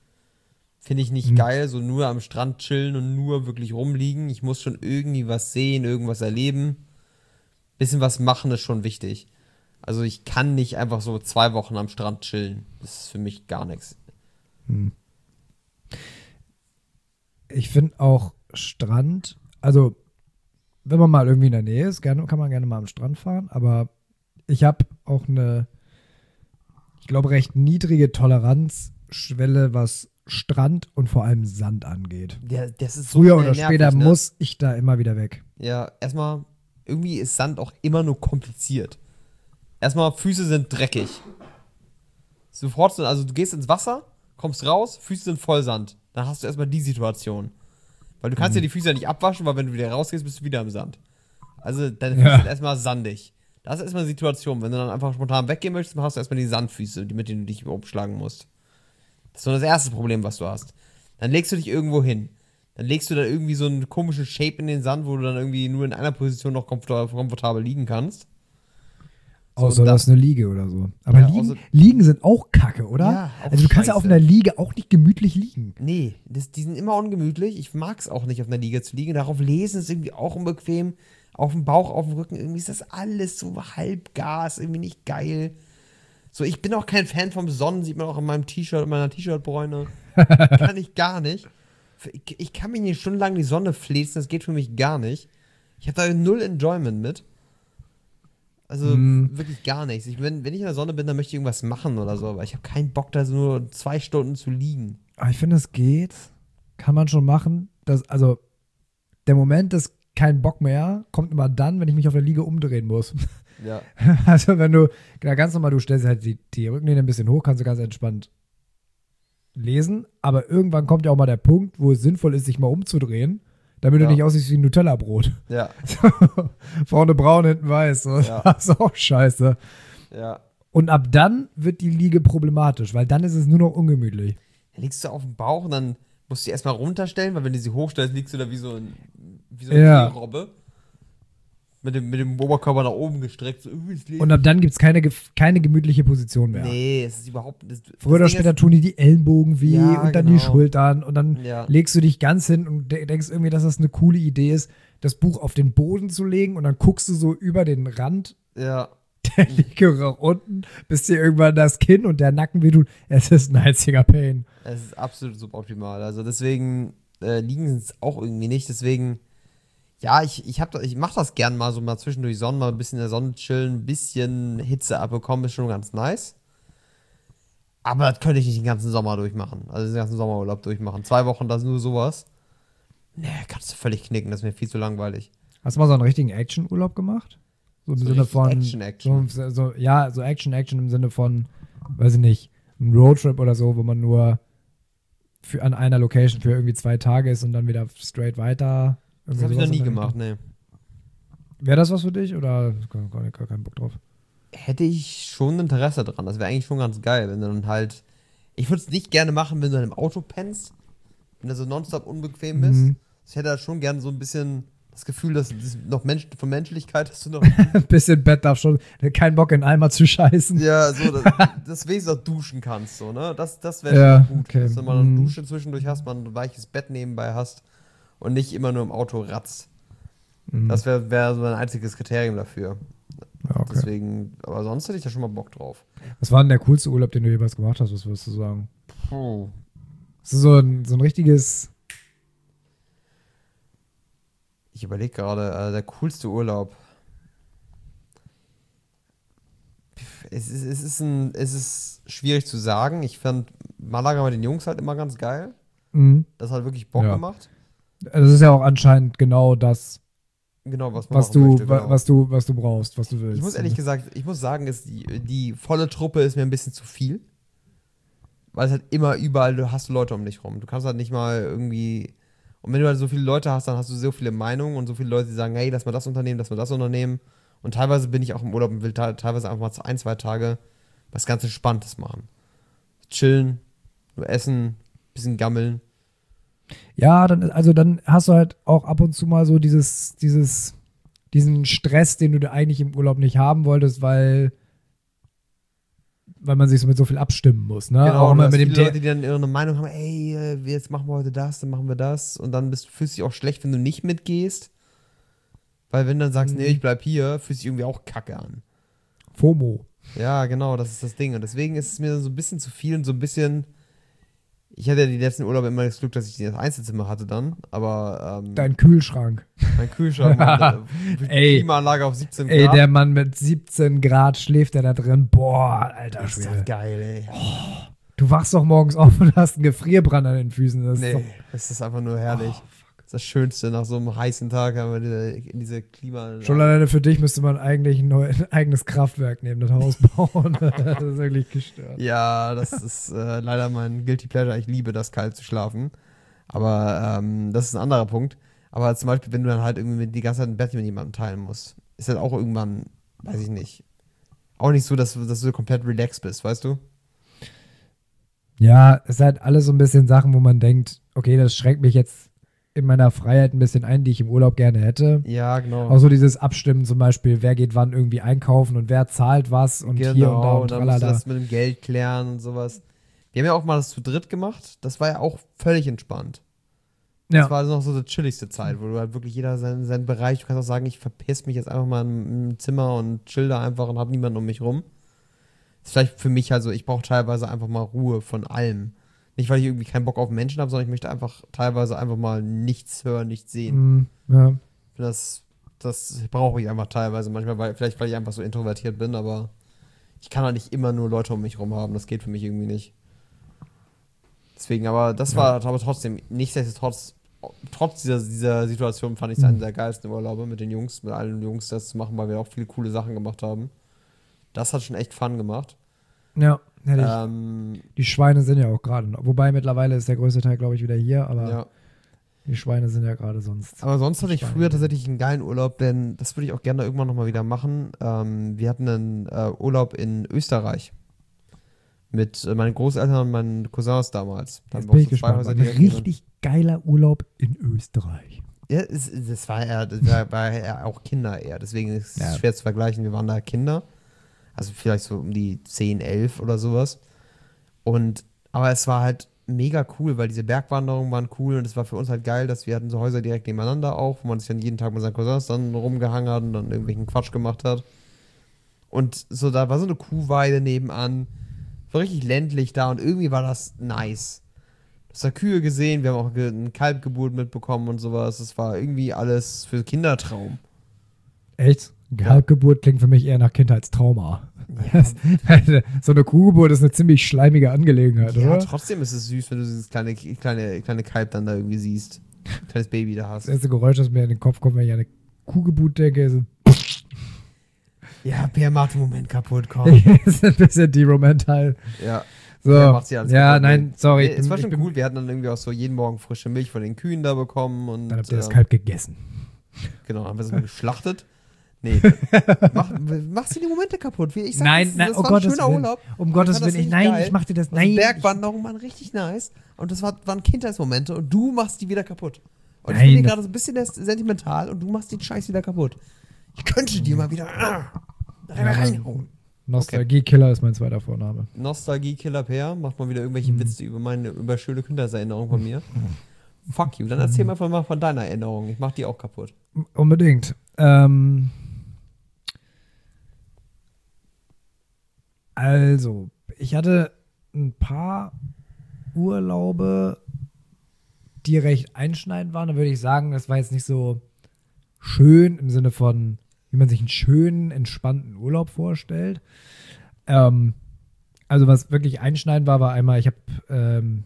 Finde ich nicht geil, so nur am Strand chillen und nur wirklich rumliegen. Ich muss schon irgendwie was sehen, irgendwas erleben. Bisschen was machen ist schon wichtig. Also ich kann nicht einfach so 2 Wochen am Strand chillen. Das ist für mich gar nichts. Ich finde auch Strand, also wenn man mal irgendwie in der Nähe ist, kann man gerne mal am Strand fahren, aber ich habe auch eine, ich glaube, recht niedrige Toleranzschwelle, was Strand und vor allem Sand angeht. Das ist so Früher oder nervig, später ne? muss ich da immer wieder weg. Ja, erstmal, irgendwie ist Sand auch immer nur kompliziert. Erstmal, Füße sind dreckig. Sofort, also du gehst ins Wasser, kommst raus, Füße sind voll Sand. Dann hast du erstmal die Situation. Weil du kannst ja die Füße ja nicht abwaschen, weil wenn du wieder rausgehst, bist du wieder im Sand. Also deine Füße sind erstmal sandig. Das ist erstmal eine Situation. Wenn du dann einfach spontan weggehen möchtest, dann hast du erstmal die Sandfüße, mit denen du dich umschlagen musst. Das ist so das erste Problem, was du hast. Dann legst du dich irgendwo hin. Dann legst du da irgendwie so einen komischen Shape in den Sand, wo du dann irgendwie nur in einer Position noch komfortabel liegen kannst. So, Außer das ist eine Liege oder so. Aber Ja, Liegen sind auch kacke, oder? Ja, auch also du kannst ja auf scheiße. einer Liege auch nicht gemütlich liegen. Nee, die sind immer ungemütlich. Ich mag es auch nicht, auf einer Liege zu liegen. Darauf lesen ist irgendwie auch unbequem. Auf dem Bauch, auf dem Rücken, irgendwie ist das alles so Halbgas, irgendwie nicht geil. So, ich bin auch kein Fan vom Sonnen, sieht man auch in meinem T-Shirt, in meiner T-Shirt-Bräune. Kann ich gar nicht. Ich kann mich nicht stundenlang in die Sonne fläzen, das geht für mich gar nicht. Ich habe da null Enjoyment mit. Also wirklich gar nichts. Wenn ich in der Sonne bin, dann möchte ich irgendwas machen oder so, aber ich habe keinen Bock, da so nur 2 Stunden zu liegen. Aber ich finde, es geht. Kann man schon machen. Also, der Moment des kein Bock mehr kommt immer dann, wenn ich mich auf der Liege umdrehen muss. Ja. Also, wenn du, ganz normal, du stellst halt die Rückenlehne ein bisschen hoch, kannst du ganz entspannt lesen, aber irgendwann kommt ja auch mal der Punkt, wo es sinnvoll ist, sich mal umzudrehen, damit du nicht aussiehst wie ein Nutella-Brot. Ja. Vorne braun, hinten weiß. So. Ja. Das ist auch scheiße. Ja. Und ab dann wird die Liege problematisch, weil dann ist es nur noch ungemütlich. Dann liegst du auf dem Bauch und dann musst du die erstmal runterstellen, weil wenn du sie hochstellst, liegst du da wie so eine Seerobbe. Mit dem Oberkörper nach oben gestreckt. So, und ab dann gibt es keine gemütliche Position mehr. Nee, es ist überhaupt nicht. Früher oder später tun die Ellenbogen weh und dann die genau. Schultern und dann legst du dich ganz hin und denkst irgendwie, dass das eine coole Idee ist, das Buch auf den Boden zu legen und dann guckst du so über den Rand der Liege nach unten, bis dir irgendwann das Kinn und der Nacken wehtut. Es ist ein einziger Pain. Es ist absolut suboptimal. Also deswegen liegen sie es auch irgendwie nicht. Deswegen, ja, ich mache das gern mal so mal zwischendurch Sonne, mal ein bisschen in der Sonne chillen, ein bisschen Hitze abbekommen, ist schon ganz nice. Aber das könnte ich nicht den ganzen Sommer durchmachen. Also den ganzen Sommerurlaub durchmachen. 2 Wochen, das ist nur sowas. Nee, kannst du völlig knicken, das ist mir viel zu langweilig. Hast du mal so einen richtigen Action-Urlaub gemacht? So im Sinne von Action. So Action im Sinne von, weiß ich nicht, ein Roadtrip oder so, wo man nur an einer Location für irgendwie 2 Tage ist und dann wieder straight weiter. Das habe ich noch nie gemacht, nee. Wäre das was für dich oder gar keinen Bock drauf? Hätte ich schon Interesse dran. Das wäre eigentlich schon ganz geil, wenn du dann halt. Ich würde es nicht gerne machen, wenn du dann im Auto pennst, wenn du so nonstop unbequem bist. Ich hätte da schon gerne so ein bisschen das Gefühl, dass noch von Menschlichkeit hast du noch. Ein bisschen Bett darf schon, keinen Bock in den Eimer zu scheißen. Ja, so, dass wenigstens auch duschen kannst, so, ne? Das wäre schon gut. Okay. Dass du mal eine Dusche zwischendurch hast, mal ein weiches Bett nebenbei hast und nicht immer nur im Auto ratzt. Das wäre so ein einziges Kriterium dafür. Ja, okay. Deswegen, aber sonst hätte ich da schon mal Bock drauf. Was war denn der coolste Urlaub, den du jemals gemacht hast, was würdest du sagen? Puh. Das ist so ein richtiges. Ich überlege gerade, der coolste Urlaub. Es ist schwierig zu sagen. Ich fand Malaga mit den Jungs halt immer ganz geil. Das hat wirklich Bock gemacht. Das ist ja auch anscheinend genau das, genau, was du brauchst, was du willst. Ich muss ehrlich gesagt, sagen, die volle Truppe ist mir ein bisschen zu viel. Weil es halt immer überall, du hast Leute um dich rum. Du kannst halt nicht mal irgendwie. Und wenn du halt so viele Leute hast, dann hast du so viele Meinungen und so viele Leute, die sagen, hey, lass mal das unternehmen. Und teilweise bin ich auch im Urlaub und will teilweise einfach mal 1, 2 Tage was ganz Entspanntes machen. Chillen, nur essen, bisschen gammeln. Ja, dann hast du halt auch ab und zu mal so diesen Stress, den du eigentlich im Urlaub nicht haben wolltest, weil man sich so mit so viel abstimmen muss, ne? Genau, auch immer mit dem Leute, die dann ihre Meinung haben, ey, jetzt machen wir heute das, dann machen wir das. Und dann fühlst du dich auch schlecht, wenn du nicht mitgehst. Weil wenn du dann sagst, nee, ich bleib hier, fühlst du dich irgendwie auch kacke an. FOMO. Ja, genau, das ist das Ding. Und deswegen ist es mir so ein bisschen zu viel und so ein bisschen. Ich hatte ja die letzten Urlaube immer das Glück, dass ich das Einzelzimmer hatte dann, aber. Dein Kühlschrank. Mein Kühlschrank. Klimaanlage auf 17 Grad. Ey, der Mann mit 17 Grad schläft der da drin. Boah, alter Ist Schwede. das geil, ey. Oh, du wachst doch morgens auf und hast einen Gefrierbrand an den Füßen. Das ist einfach nur herrlich. Das ist das Schönste. Nach so einem heißen Tag haben wir diese Klimaanlage. Schon alleine für dich müsste man eigentlich ein eigenes Kraftwerk neben das Haus bauen. Das ist wirklich gestört. Ja, das ist leider mein Guilty Pleasure. Ich liebe das, kalt zu schlafen. Aber das ist ein anderer Punkt. Aber zum Beispiel, wenn du dann halt irgendwie die ganze Zeit ein Bett mit jemandem teilen musst, ist halt auch irgendwann, weiß ich nicht, auch nicht so, dass du komplett relaxed bist, weißt du? Ja, es ist halt alles so ein bisschen Sachen, wo man denkt, okay, das schränkt mich jetzt in meiner Freiheit ein bisschen ein, die ich im Urlaub gerne hätte. Ja, genau. Auch so dieses Abstimmen zum Beispiel, wer geht wann irgendwie einkaufen und wer zahlt was und hier und da und dann musst du das mit dem Geld klären und sowas. Wir haben ja auch mal das zu dritt gemacht. Das war ja auch völlig entspannt. Das war noch so die chilligste Zeit, wo du halt wirklich jeder seinen Bereich, du kannst auch sagen, ich verpiss mich jetzt einfach mal im Zimmer und chill da einfach und hab niemanden um mich rum. Das ist vielleicht für mich halt so, ich brauche teilweise einfach mal Ruhe von allem. Nicht, weil ich irgendwie keinen Bock auf Menschen habe, sondern ich möchte teilweise einfach mal nichts hören, nichts sehen. Ja. Das brauche ich einfach teilweise. Manchmal, weil ich einfach so introvertiert bin, aber ich kann halt nicht immer nur Leute um mich rum haben. Das geht für mich irgendwie nicht. Deswegen, aber das war aber trotzdem, nichtsdestotrotz, trotz dieser Situation fand ich es einen der geilsten Urlaube mit allen Jungs das zu machen, weil wir auch viele coole Sachen gemacht haben. Das hat schon echt Fun gemacht. Ja, die Schweine sind ja auch gerade noch. Wobei mittlerweile ist der größte Teil, glaube ich, wieder hier, aber die Schweine sind ja gerade sonst. Aber sonst hatte ich früher tatsächlich einen geilen Urlaub, denn das würde ich auch gerne irgendwann nochmal wieder machen. Wir hatten einen Urlaub in Österreich. Mit meinen Großeltern und meinen Cousins damals. Jetzt bin ich gespannt. Ein richtig geiler Urlaub in Österreich. Ja, das war ja auch Kinder eher. Deswegen ist es schwer zu vergleichen. Wir waren da Kinder. Also vielleicht so um die 10, 11 oder sowas. Aber es war halt mega cool, weil diese Bergwanderungen waren cool und es war für uns halt geil, dass wir hatten so Häuser direkt nebeneinander auch, wo man sich dann jeden Tag mit seinen Cousins dann rumgehangen hat und dann irgendwelchen Quatsch gemacht hat. Und so, da war so eine Kuhweide nebenan. War richtig ländlich da und irgendwie war das nice. Du hast da Kühe gesehen, wir haben auch eine Kalbgeburt mitbekommen und sowas. Das war irgendwie alles für Kindertraum. Echt? Kalbgeburt klingt für mich eher nach Kindheitstrauma. Ja. So eine Kuhgeburt ist eine ziemlich schleimige Angelegenheit, oder? Ja, trotzdem ist es süß, wenn du dieses kleine Kalb dann da irgendwie siehst. Kleines Baby da hast. Das erste Geräusch, das mir in den Kopf kommt, wenn ich an eine Kuhgeburt denke, ist so ja, Per macht den Moment kaputt, komm. Das ist ein bisschen die Romantal. Ja. So. Macht sie alles kaputt. Nein, sorry. Es war schon cool, wir hatten dann irgendwie auch so jeden Morgen frische Milch von den Kühen da bekommen. Und dann habt ihr das Kalb gegessen. Genau, haben wir es mal geschlachtet. Nee, machst du die Momente kaputt? Ich sag, nein, das war ein schöner Urlaub. Um Gottes Willen, ich mach dir das. Nein. Die Bergwanderungen waren richtig nice und das waren Kindheitsmomente und du machst die wieder kaputt. Und ich bin hier gerade so ein bisschen sentimental und du machst den Scheiß wieder kaputt. Ich könnte dir mal wieder reinhauen. Nostalgie-Killer ist mein zweiter Vorname. Nostalgie-Killer Per, macht mal wieder irgendwelche Witze über schöne Kindheitserinnerungen von mir. Fuck you, dann erzähl mal von deiner Erinnerung. Ich mach die auch kaputt. Unbedingt. Also, ich hatte ein paar Urlaube, die recht einschneidend waren. Da würde ich sagen, das war jetzt nicht so schön im Sinne von, wie man sich einen schönen, entspannten Urlaub vorstellt. Also was wirklich einschneidend war einmal, ich habe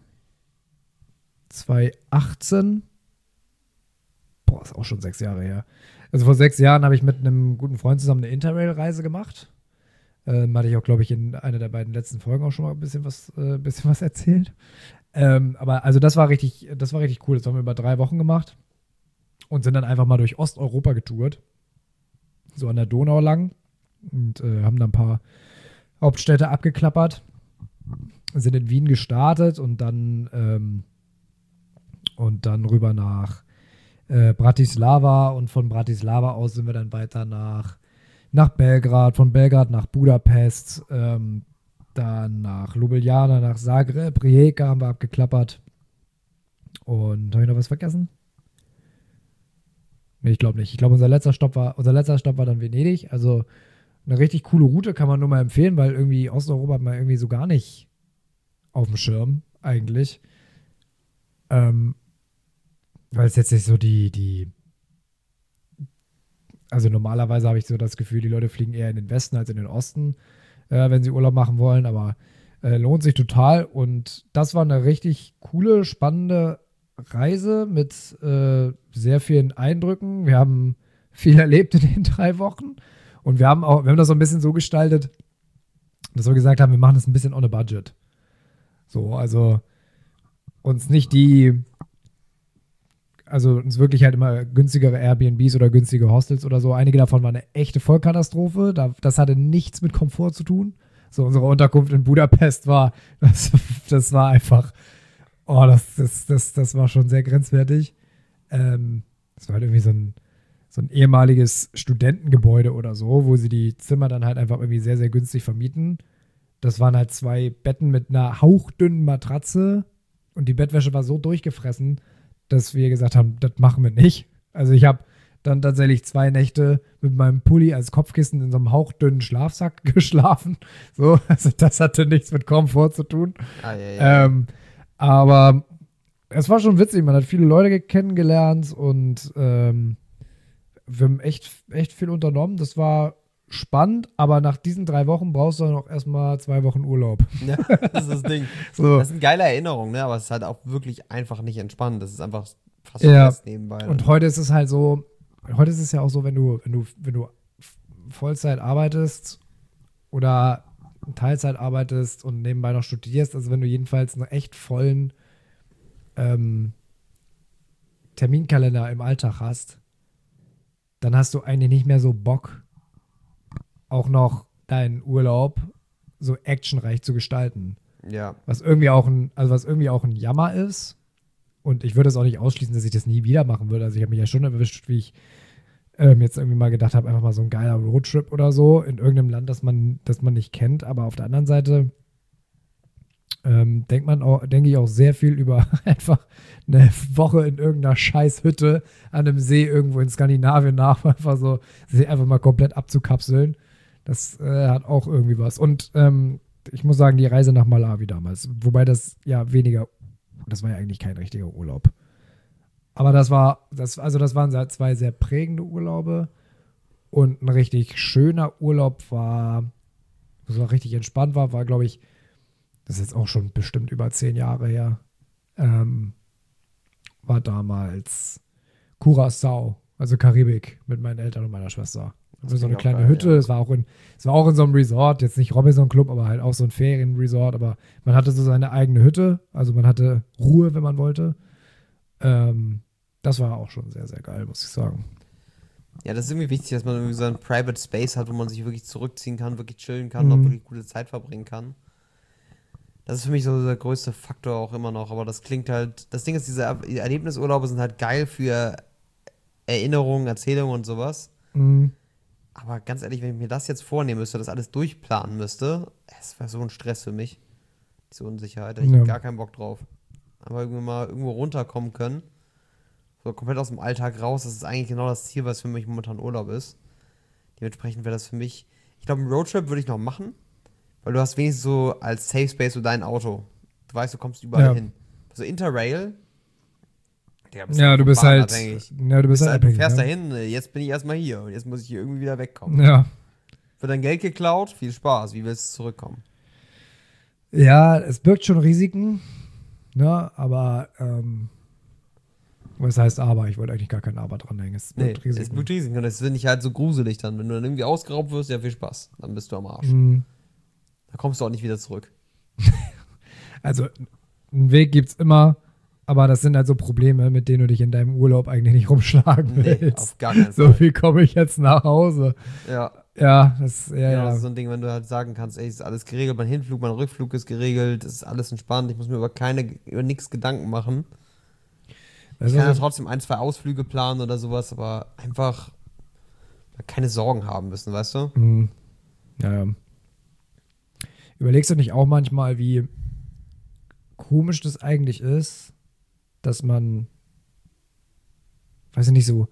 2018, ist auch schon 6 Jahre her. Also vor 6 Jahren habe ich mit einem guten Freund zusammen eine Interrail-Reise gemacht. Hatte ich auch, glaube ich, in einer der beiden letzten Folgen auch schon mal ein bisschen was erzählt. Aber also das war richtig cool. Das haben wir über 3 Wochen gemacht und sind dann einfach mal durch Osteuropa getourt. So an der Donau lang und haben dann ein paar Hauptstädte abgeklappert. Sind in Wien gestartet und dann rüber nach Bratislava und von Bratislava aus sind wir dann weiter nach Belgrad, von Belgrad nach Budapest, dann nach Ljubljana, nach Zagreb, Rijeka haben wir abgeklappert. Und habe ich noch was vergessen? Nee, ich glaube nicht. Ich glaube, unser letzter Stopp war dann Venedig. Also eine richtig coole Route, kann man nur mal empfehlen, weil irgendwie Osteuropa hat man irgendwie so gar nicht auf dem Schirm eigentlich. Weil es jetzt nicht so also normalerweise habe ich so das Gefühl, die Leute fliegen eher in den Westen als in den Osten, wenn sie Urlaub machen wollen, aber lohnt sich total und das war eine richtig coole, spannende Reise mit sehr vielen Eindrücken. Wir haben viel erlebt in den 3 Wochen und wir haben das so ein bisschen so gestaltet, dass wir gesagt haben, wir machen das ein bisschen on a budget. So, also uns wirklich halt immer günstigere Airbnbs oder günstige Hostels oder so. Einige davon waren eine echte Vollkatastrophe. Das hatte nichts mit Komfort zu tun. So, unsere Unterkunft in Budapest das war einfach, das war schon sehr grenzwertig. Das war halt irgendwie so ein ehemaliges Studentengebäude oder so, wo sie die Zimmer dann halt einfach irgendwie sehr, sehr günstig vermieten. Das waren halt 2 Betten mit einer hauchdünnen Matratze und die Bettwäsche war so durchgefressen, dass wir gesagt haben, das machen wir nicht. Also ich habe dann tatsächlich 2 Nächte mit meinem Pulli als Kopfkissen in so einem hauchdünnen Schlafsack geschlafen. So, also das hatte nichts mit Komfort zu tun. Aber es war schon witzig, man hat viele Leute kennengelernt und wir haben echt viel unternommen. Das war spannend, aber nach diesen 3 Wochen brauchst du dann auch erstmal 2 Wochen Urlaub. Ja, das ist das Ding. So. Das sind geile Erinnerungen, ne? Aber es ist halt auch wirklich einfach nicht entspannend. Das ist einfach fast Ja. Stress nebenbei. Und heute ist es halt so, heute ist es ja auch so, wenn du Vollzeit arbeitest oder Teilzeit arbeitest und nebenbei noch studierst, also wenn du jedenfalls einen echt vollen Terminkalender im Alltag hast, dann hast du eigentlich nicht mehr so Bock, auch noch deinen Urlaub so actionreich zu gestalten. Ja. Was irgendwie auch ein Jammer ist. Und ich würde es auch nicht ausschließen, dass ich das nie wieder machen würde. Also ich habe mich ja schon erwischt, wie ich jetzt irgendwie mal gedacht habe, einfach mal so ein geiler Roadtrip oder so in irgendeinem Land, das man nicht kennt. Aber auf der anderen Seite denke ich auch sehr viel über einfach eine Woche in irgendeiner Scheißhütte an einem See irgendwo in Skandinavien nach, einfach so sich einfach mal komplett abzukapseln. Das hat auch irgendwie was. Und ich muss sagen, die Reise nach Malawi damals, wobei das war ja eigentlich kein richtiger Urlaub. Aber das waren 2 sehr prägende Urlaube. Und ein richtig schöner Urlaub was auch richtig entspannt war, glaube ich, das ist jetzt auch schon bestimmt über 10 Jahre her, war damals Curaçao, also Karibik, mit meinen Eltern und meiner Schwester. Das war so eine kleine Hütte, es war auch in so einem Resort, jetzt nicht Robinson Club, aber halt auch so ein Ferienresort, aber man hatte so seine eigene Hütte, also man hatte Ruhe, wenn man wollte. Das war auch schon sehr, sehr geil, muss ich sagen. Ja, das ist irgendwie wichtig, dass man irgendwie so einen Private Space hat, wo man sich wirklich zurückziehen kann, wirklich chillen kann und auch wirklich gute Zeit verbringen kann. Das ist für mich so der größte Faktor auch immer noch, aber das klingt halt, das Ding ist, diese Erlebnisurlaube sind halt geil für Erinnerungen, Erzählungen und sowas. Mhm. Aber ganz ehrlich, wenn ich mir das jetzt vornehmen müsste, das alles durchplanen müsste, es wäre so ein Stress für mich. Diese Unsicherheit, da hätte ich gar keinen Bock drauf. Aber irgendwie mal irgendwo runterkommen können, so komplett aus dem Alltag raus, das ist eigentlich genau das Ziel, was für mich momentan Urlaub ist. Dementsprechend wäre das für mich, ich glaube, einen Roadtrip würde ich noch machen, weil du hast wenigstens so als Safe Space so dein Auto. Du weißt, du kommst überall hin. So Interrail, du bist halt abhängig. Du fährst dahin, jetzt bin ich erstmal hier und jetzt muss ich hier irgendwie wieder wegkommen. Ja. Wird dein Geld geklaut? Viel Spaß. Wie willst du zurückkommen? Ja, es birgt schon Risiken, ne, aber was heißt aber? Ich wollte eigentlich gar kein Aber dranhängen. Es birgt Risiken. Es birgt Risiken und das finde ich halt so gruselig dann. Wenn du dann irgendwie ausgeraubt wirst, ja, viel Spaß. Dann bist du am Arsch. Da kommst du auch nicht wieder zurück. Also, einen Weg gibt's immer, aber das sind halt so Probleme, mit denen du dich in deinem Urlaub eigentlich nicht rumschlagen willst. Nee, auf gar keinen Fall. So wie komme ich jetzt nach Hause? Ja. Ja, das ist so ein Ding, wenn du halt sagen kannst, ey, ist alles geregelt, mein Hinflug, mein Rückflug ist geregelt, es ist alles entspannt, ich muss mir über nichts Gedanken machen. Ich kann ja trotzdem 1, 2 Ausflüge planen oder sowas, aber einfach keine Sorgen haben müssen, weißt du? Mhm. Ja. Überlegst du nicht auch manchmal, wie komisch das eigentlich ist, dass man, weiß ich nicht, so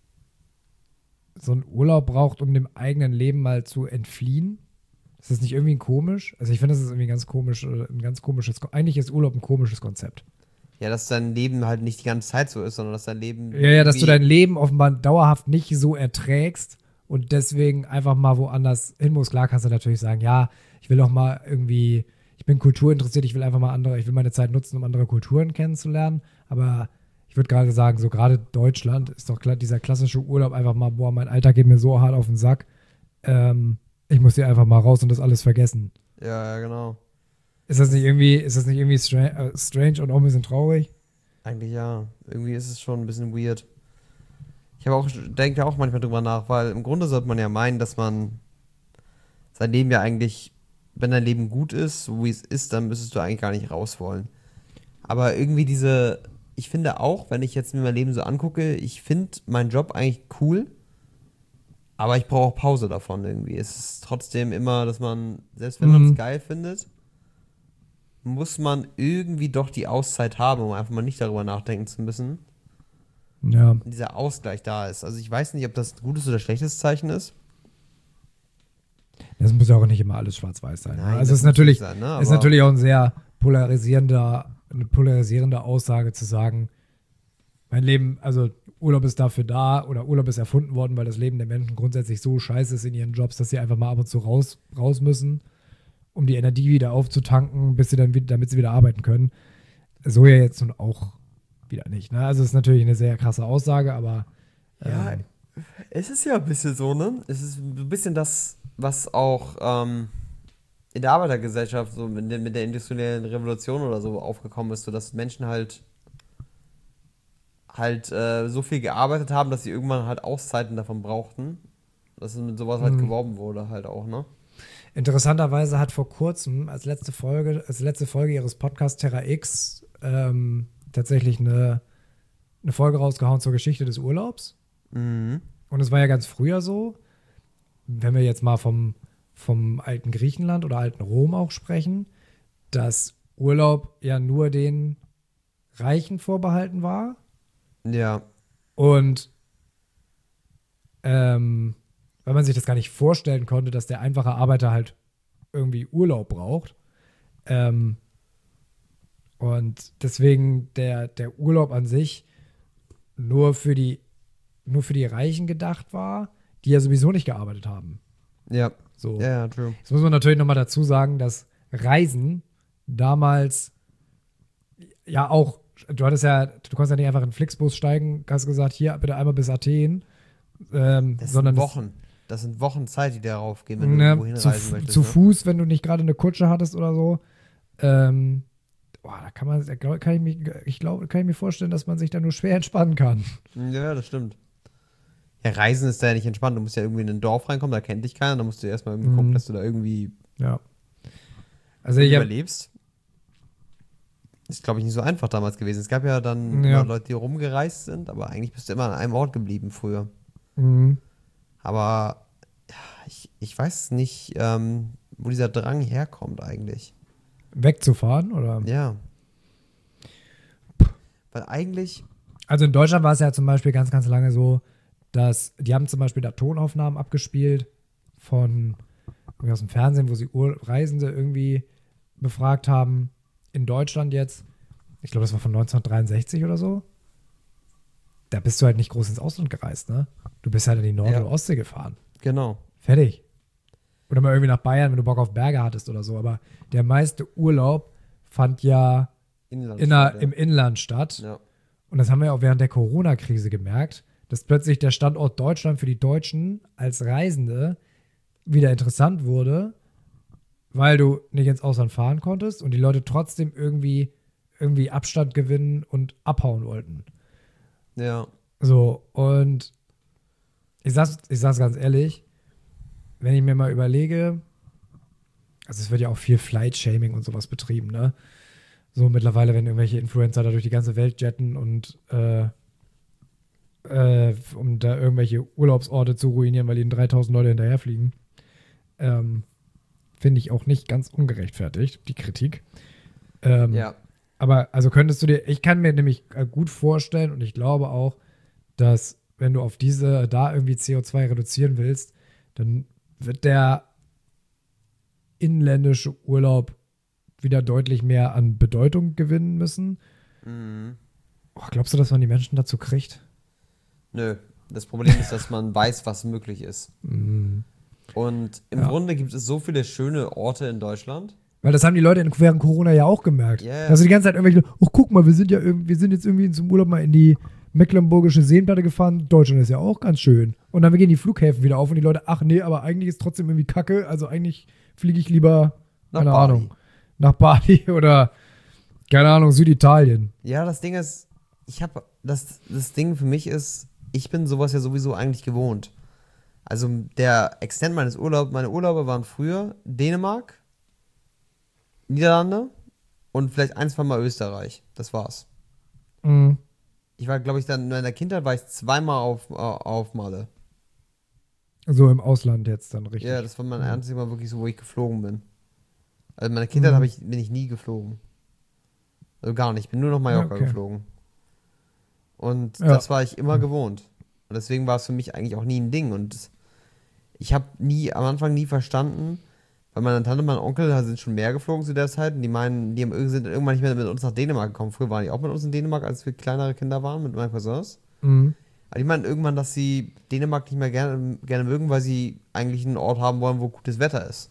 einen Urlaub braucht, um dem eigenen Leben mal zu entfliehen? Ist das nicht irgendwie komisch? Also ich finde, das ist irgendwie ein ganz komisches, eigentlich ist Urlaub ein komisches Konzept. Ja, dass dein Leben halt nicht die ganze Zeit so ist, sondern dass dein Leben... Ja, dass du dein Leben offenbar dauerhaft nicht so erträgst und deswegen einfach mal woanders hin musst. Klar kannst du natürlich sagen, ja, ich will doch mal irgendwie, ich bin kulturinteressiert, ich will meine Zeit nutzen, um andere Kulturen kennenzulernen, aber ich würde gerade sagen, so gerade Deutschland ist doch klar, dieser klassische Urlaub einfach mal, boah, mein Alltag geht mir so hart auf den Sack, ich muss hier einfach mal raus und das alles vergessen. Ja, genau. Ist das nicht irgendwie strange und auch ein bisschen traurig? Eigentlich ja. Irgendwie ist es schon ein bisschen weird. Ich denke auch manchmal drüber nach, weil im Grunde sollte man ja meinen, dass man sein Leben ja eigentlich, wenn dein Leben gut ist, so wie es ist, dann müsstest du eigentlich gar nicht raus wollen. Aber irgendwie ich finde auch, wenn ich jetzt mir mein Leben so angucke, ich finde meinen Job eigentlich cool, aber ich brauche auch Pause davon irgendwie. Es ist trotzdem immer, dass man, selbst wenn man es geil findet, muss man irgendwie doch die Auszeit haben, um einfach mal nicht darüber nachdenken zu müssen. Ja. Und dieser Ausgleich da ist. Also ich weiß nicht, ob das ein gutes oder schlechtes Zeichen ist. Das muss ja auch nicht immer alles schwarz-weiß sein. Nein, also es ist natürlich, sein, ne? ist natürlich auch ein sehr polarisierender eine polarisierende Aussage zu sagen, mein Leben, also Urlaub ist dafür da oder Urlaub ist erfunden worden, weil das Leben der Menschen grundsätzlich so scheiße ist in ihren Jobs, dass sie einfach mal ab und zu raus müssen, um die Energie wieder aufzutanken, bis sie dann wieder, damit sie wieder arbeiten können. So ja jetzt nun auch wieder nicht. Ne? Also es ist natürlich eine sehr krasse Aussage, aber Ja, es ist ja ein bisschen so, ne? Es ist ein bisschen das, was auch in der Arbeitergesellschaft so mit der industriellen Revolution oder so aufgekommen ist, so dass Menschen halt so viel gearbeitet haben, dass sie irgendwann halt Auszeiten davon brauchten. Dass es mit sowas halt geworben wurde halt auch, ne? interessanterweise hat vor kurzem als letzte Folge ihres Podcasts Terra X tatsächlich eine Folge rausgehauen zur Geschichte des Urlaubs. Mhm. Und es war ja ganz früher so, wenn wir jetzt mal vom alten Griechenland oder alten Rom auch sprechen, dass Urlaub ja nur den Reichen vorbehalten war. Ja, Und weil man sich das gar nicht vorstellen konnte, dass der einfache Arbeiter halt irgendwie Urlaub braucht. Und deswegen der Urlaub an sich nur für die Reichen gedacht war, die ja sowieso nicht gearbeitet haben. ja, So. ja, true. Jetzt muss man natürlich nochmal dazu sagen, dass Reisen damals ja auch, du konntest ja nicht einfach in einen Flixbus steigen, hast gesagt, hier bitte einmal bis Athen, Das sondern sind Wochen. Das sind Wochen Zeit, die darauf gehen, wenn du ne, irgendwo hinreisen möchtest. zu Ne? Fuß, wenn du nicht gerade eine Kutsche hattest oder so. Da kann ich mir vorstellen, dass man sich da nur schwer entspannen kann. Ja, das stimmt. Ja, Reisen ist da ja nicht entspannt. Du musst ja irgendwie in ein Dorf reinkommen, da kennt dich keiner. Da musst du erstmal irgendwie gucken, dass du da irgendwie Ja. Also ich habe überlebst. Ist, glaube ich, nicht so einfach damals gewesen. Es gab ja dann Ja. immer Leute, die rumgereist sind, aber eigentlich bist du immer an einem Ort geblieben früher. Aber ja, ich weiß nicht, wo dieser Drang herkommt eigentlich. wegzufahren oder? Ja. Weil eigentlich, Also in Deutschland war es ja zum Beispiel ganz, ganz lange so, dass die haben zum Beispiel da Tonaufnahmen abgespielt von irgendwie aus dem Fernsehen, wo sie Reisende irgendwie befragt haben. In Deutschland jetzt, ich glaube, das war von 1963 oder so. Da bist du halt nicht groß ins Ausland gereist, ne? Du bist halt in die Nord- Ja. oder Ostsee gefahren. genau. Fertig. Oder mal irgendwie nach Bayern, wenn du Bock auf Berge hattest oder so. Aber der meiste Urlaub fand ja im Inland statt. Ja. Und das haben wir ja auch während der Corona-Krise gemerkt, dass plötzlich der Standort Deutschland für die Deutschen als Reisende wieder interessant wurde, weil du nicht ins Ausland fahren konntest und die Leute trotzdem irgendwie Abstand gewinnen und abhauen wollten. Ja. So, und ich sag's ganz ehrlich, wenn ich mir mal überlege, also es wird ja auch viel Flight-Shaming und sowas betrieben, ne? So mittlerweile, wenn irgendwelche Influencer da durch die ganze Welt jetten und um da irgendwelche Urlaubsorte zu ruinieren, weil ihnen 3000 Leute hinterherfliegen, finde ich auch nicht ganz ungerechtfertigt, die Kritik. Ja. Aber also ich kann mir nämlich gut vorstellen und ich glaube auch, dass wenn du auf da irgendwie CO2 reduzieren willst, dann wird der inländische Urlaub wieder deutlich mehr an Bedeutung gewinnen müssen. Glaubst du, dass man die Menschen dazu kriegt? Nö. Das Problem ist, dass man weiß, was möglich ist. Und im Grunde gibt es so viele schöne Orte in Deutschland. Weil das haben die Leute während Corona ja auch gemerkt. Yeah. Also die ganze Zeit irgendwelche, guck mal, wir sind jetzt irgendwie zum Urlaub mal in die Mecklenburgische Seenplatte gefahren. Deutschland ist ja auch ganz schön. Und dann gehen die Flughäfen wieder auf und die Leute, ach nee, aber eigentlich ist trotzdem irgendwie Kacke. Also eigentlich fliege ich lieber, keine Ahnung, nach Bali oder, keine Ahnung, Süditalien. Ja, das Ding ist, das Ding für mich ist, ich bin sowas ja sowieso eigentlich gewohnt. Also der Extent meine Urlaube waren früher Dänemark, Niederlande und vielleicht 1, 2 Mal Österreich. Das war's. Ich war, glaube ich, dann in meiner Kindheit war ich 2-mal auf Malle. So im Ausland jetzt dann richtig. Ja, das war mein einziges Mal wirklich so, wo ich geflogen bin. Also in meiner Kindheit bin ich nie geflogen. Also gar nicht. Ich bin nur nach Mallorca geflogen. Und das war ich immer gewohnt. Und deswegen war es für mich eigentlich auch nie ein Ding. Und ich habe am Anfang nie verstanden, Weil meine Tante und mein Onkel sind schon mehr geflogen zu der Zeit und die meinen, sind irgendwann nicht mehr mit uns nach Dänemark gekommen. Früher waren die auch mit uns in Dänemark, als wir kleinere Kinder waren, mit meinen Cousins. Mhm. Aber die meinen irgendwann, dass sie Dänemark nicht mehr gerne mögen, weil sie eigentlich einen Ort haben wollen, wo gutes Wetter ist.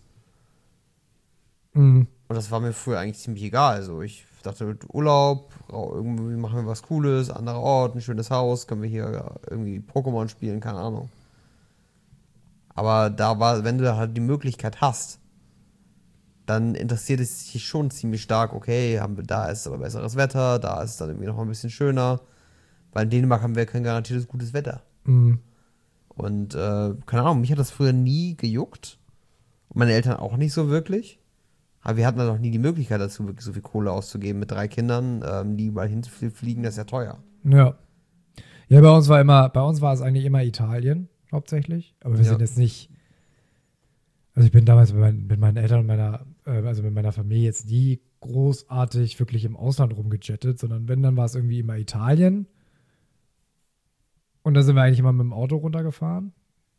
Mhm. Und das war mir früher eigentlich ziemlich egal. Also ich dachte, Urlaub, irgendwie machen wir was Cooles, anderer Ort, ein schönes Haus, können wir hier irgendwie Pokémon spielen, keine Ahnung. Aber wenn du da halt die Möglichkeit hast, dann interessiert es dich schon ziemlich stark, okay, da ist aber besseres Wetter, da ist es dann irgendwie noch ein bisschen schöner. Weil in Dänemark haben wir kein garantiertes gutes Wetter. Mhm. Und keine Ahnung, mich hat das früher nie gejuckt. Und meine Eltern auch nicht so wirklich. Aber wir hatten dann noch nie die Möglichkeit dazu, wirklich so viel Kohle auszugeben mit 3 Kindern, die überall hinfliegen, das ist ja teuer. Ja. Ja, bei uns war es eigentlich immer Italien, hauptsächlich. Aber wir sind jetzt nicht. Also ich bin damals mit meinen Eltern und mit meiner Familie jetzt nie großartig wirklich im Ausland rumgejettet, sondern wenn, dann war es irgendwie immer Italien. Und da sind wir eigentlich immer mit dem Auto runtergefahren.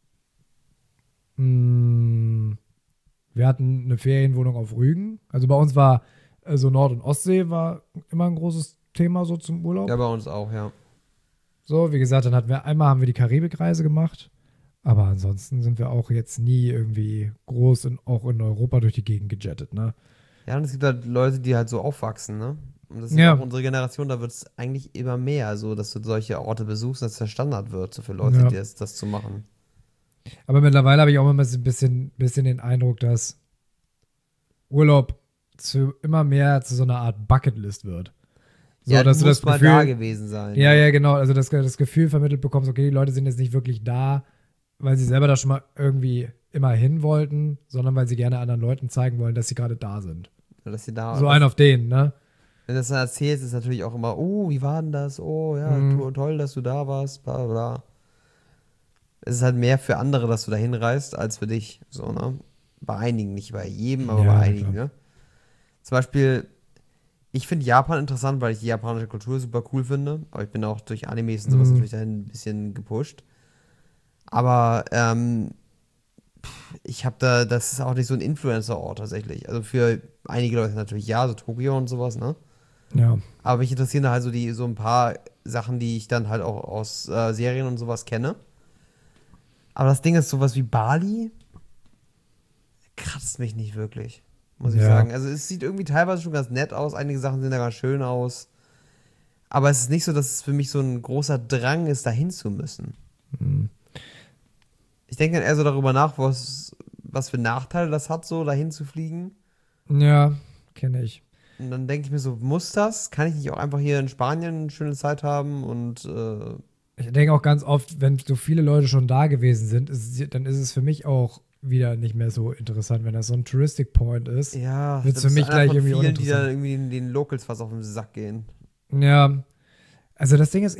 Wir hatten eine Ferienwohnung auf Rügen. Also bei uns war so Nord- und Ostsee war immer ein großes Thema so zum Urlaub. Ja, bei uns auch, ja. So, wie gesagt, dann haben wir die Karibikreise gemacht. Aber ansonsten sind wir auch jetzt nie irgendwie groß auch in Europa durch die Gegend gejettet, ne? Ja, und es gibt halt Leute, die halt so aufwachsen, ne? Und das ist Ja. auch unsere Generation, da wird es eigentlich immer mehr so, dass du solche Orte besuchst, dass der Standard wird, so für Leute, Ja. die das zu machen. Aber mittlerweile habe ich auch immer ein bisschen den Eindruck, dass Urlaub immer mehr zu so einer Art Bucketlist wird. So, Ja, dass du du das musst mal Gefühl, da gewesen sein. ja, genau. Also das Gefühl vermittelt bekommst, okay, die Leute sind jetzt nicht wirklich da, weil sie selber da schon mal irgendwie immer hin wollten, sondern weil sie gerne anderen Leuten zeigen wollen, dass sie gerade da sind. Dass sie da, So ein auf den, ne? wenn du das dann erzählst, ist natürlich auch immer, oh, wie war denn das? Oh, ja, toll, dass du da warst, bla bla bla. Es ist halt mehr für andere, dass du da hinreist, als für dich. So, ne? Bei einigen, nicht bei jedem, aber Ja, bei einigen, klar. ne? Zum Beispiel, ich finde Japan interessant, weil ich die japanische Kultur super cool finde. Aber ich bin auch durch Animes und sowas natürlich dahin ein bisschen gepusht. Aber das ist auch nicht so ein Influencer-Ort tatsächlich. Also für einige Leute natürlich ja, so Tokio und sowas, ne? Ja. Aber mich interessieren da halt so ein paar Sachen, die ich dann halt auch aus Serien und sowas kenne. Aber das Ding ist, sowas wie Bali kratzt mich nicht wirklich, muss ich sagen. Also es sieht irgendwie teilweise schon ganz nett aus, einige Sachen sehen da ganz schön aus. Aber es ist nicht so, dass es für mich so ein großer Drang ist, dahin zu müssen. Ich denke dann eher so darüber nach, was für Nachteile das hat, so dahin zu fliegen. Ja, kenne ich. Und dann denke ich mir so, muss das? Kann ich nicht auch einfach hier in Spanien eine schöne Zeit haben und Ich denke auch ganz oft, wenn so viele Leute schon da gewesen sind, dann ist es für mich auch wieder nicht mehr so interessant, wenn das so ein Touristic Point ist. ja, Wird's das für mich ist einer gleich von irgendwie vielen, die da uninteressant. irgendwie den Locals fast auf den Sack gehen. Ja, also das Ding ist,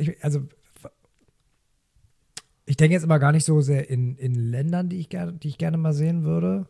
ich denke jetzt immer gar nicht so sehr in Ländern, die ich gerne mal sehen würde.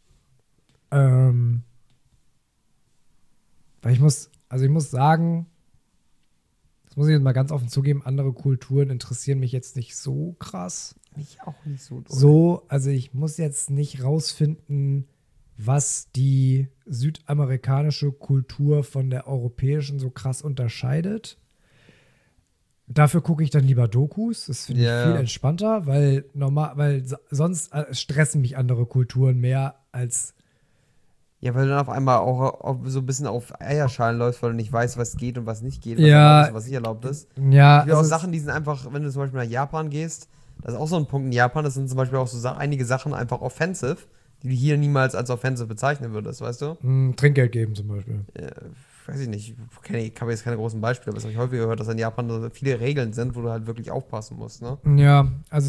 Weil ich muss sagen, das muss ich jetzt mal ganz offen zugeben, andere Kulturen interessieren mich jetzt nicht so krass. Mich auch nicht so doll. So, also ich muss jetzt nicht rausfinden, was die südamerikanische Kultur von der europäischen so krass unterscheidet. Dafür gucke ich dann lieber Dokus. Das finde ich viel entspannter, weil sonst stressen mich andere Kulturen mehr als. Ja, weil du dann auf einmal auch so ein bisschen auf Eierschalen läufst, weil du nicht weißt, was geht und was nicht geht, was Ja. erlaubt ist und was nicht erlaubt ist. Ja, Es gibt auch Sachen, die sind einfach, wenn du zum Beispiel nach Japan gehst, das ist auch so ein Punkt in Japan, das sind zum Beispiel auch so einige Sachen einfach offensive, die du hier niemals als offensive bezeichnen würdest, weißt du? Trinkgeld geben zum Beispiel. Weiß ich nicht, ich habe jetzt keine großen Beispiele, aber das habe ich häufig gehört, dass in Japan so viele Regeln sind, wo du halt wirklich aufpassen musst, ne? Ja, das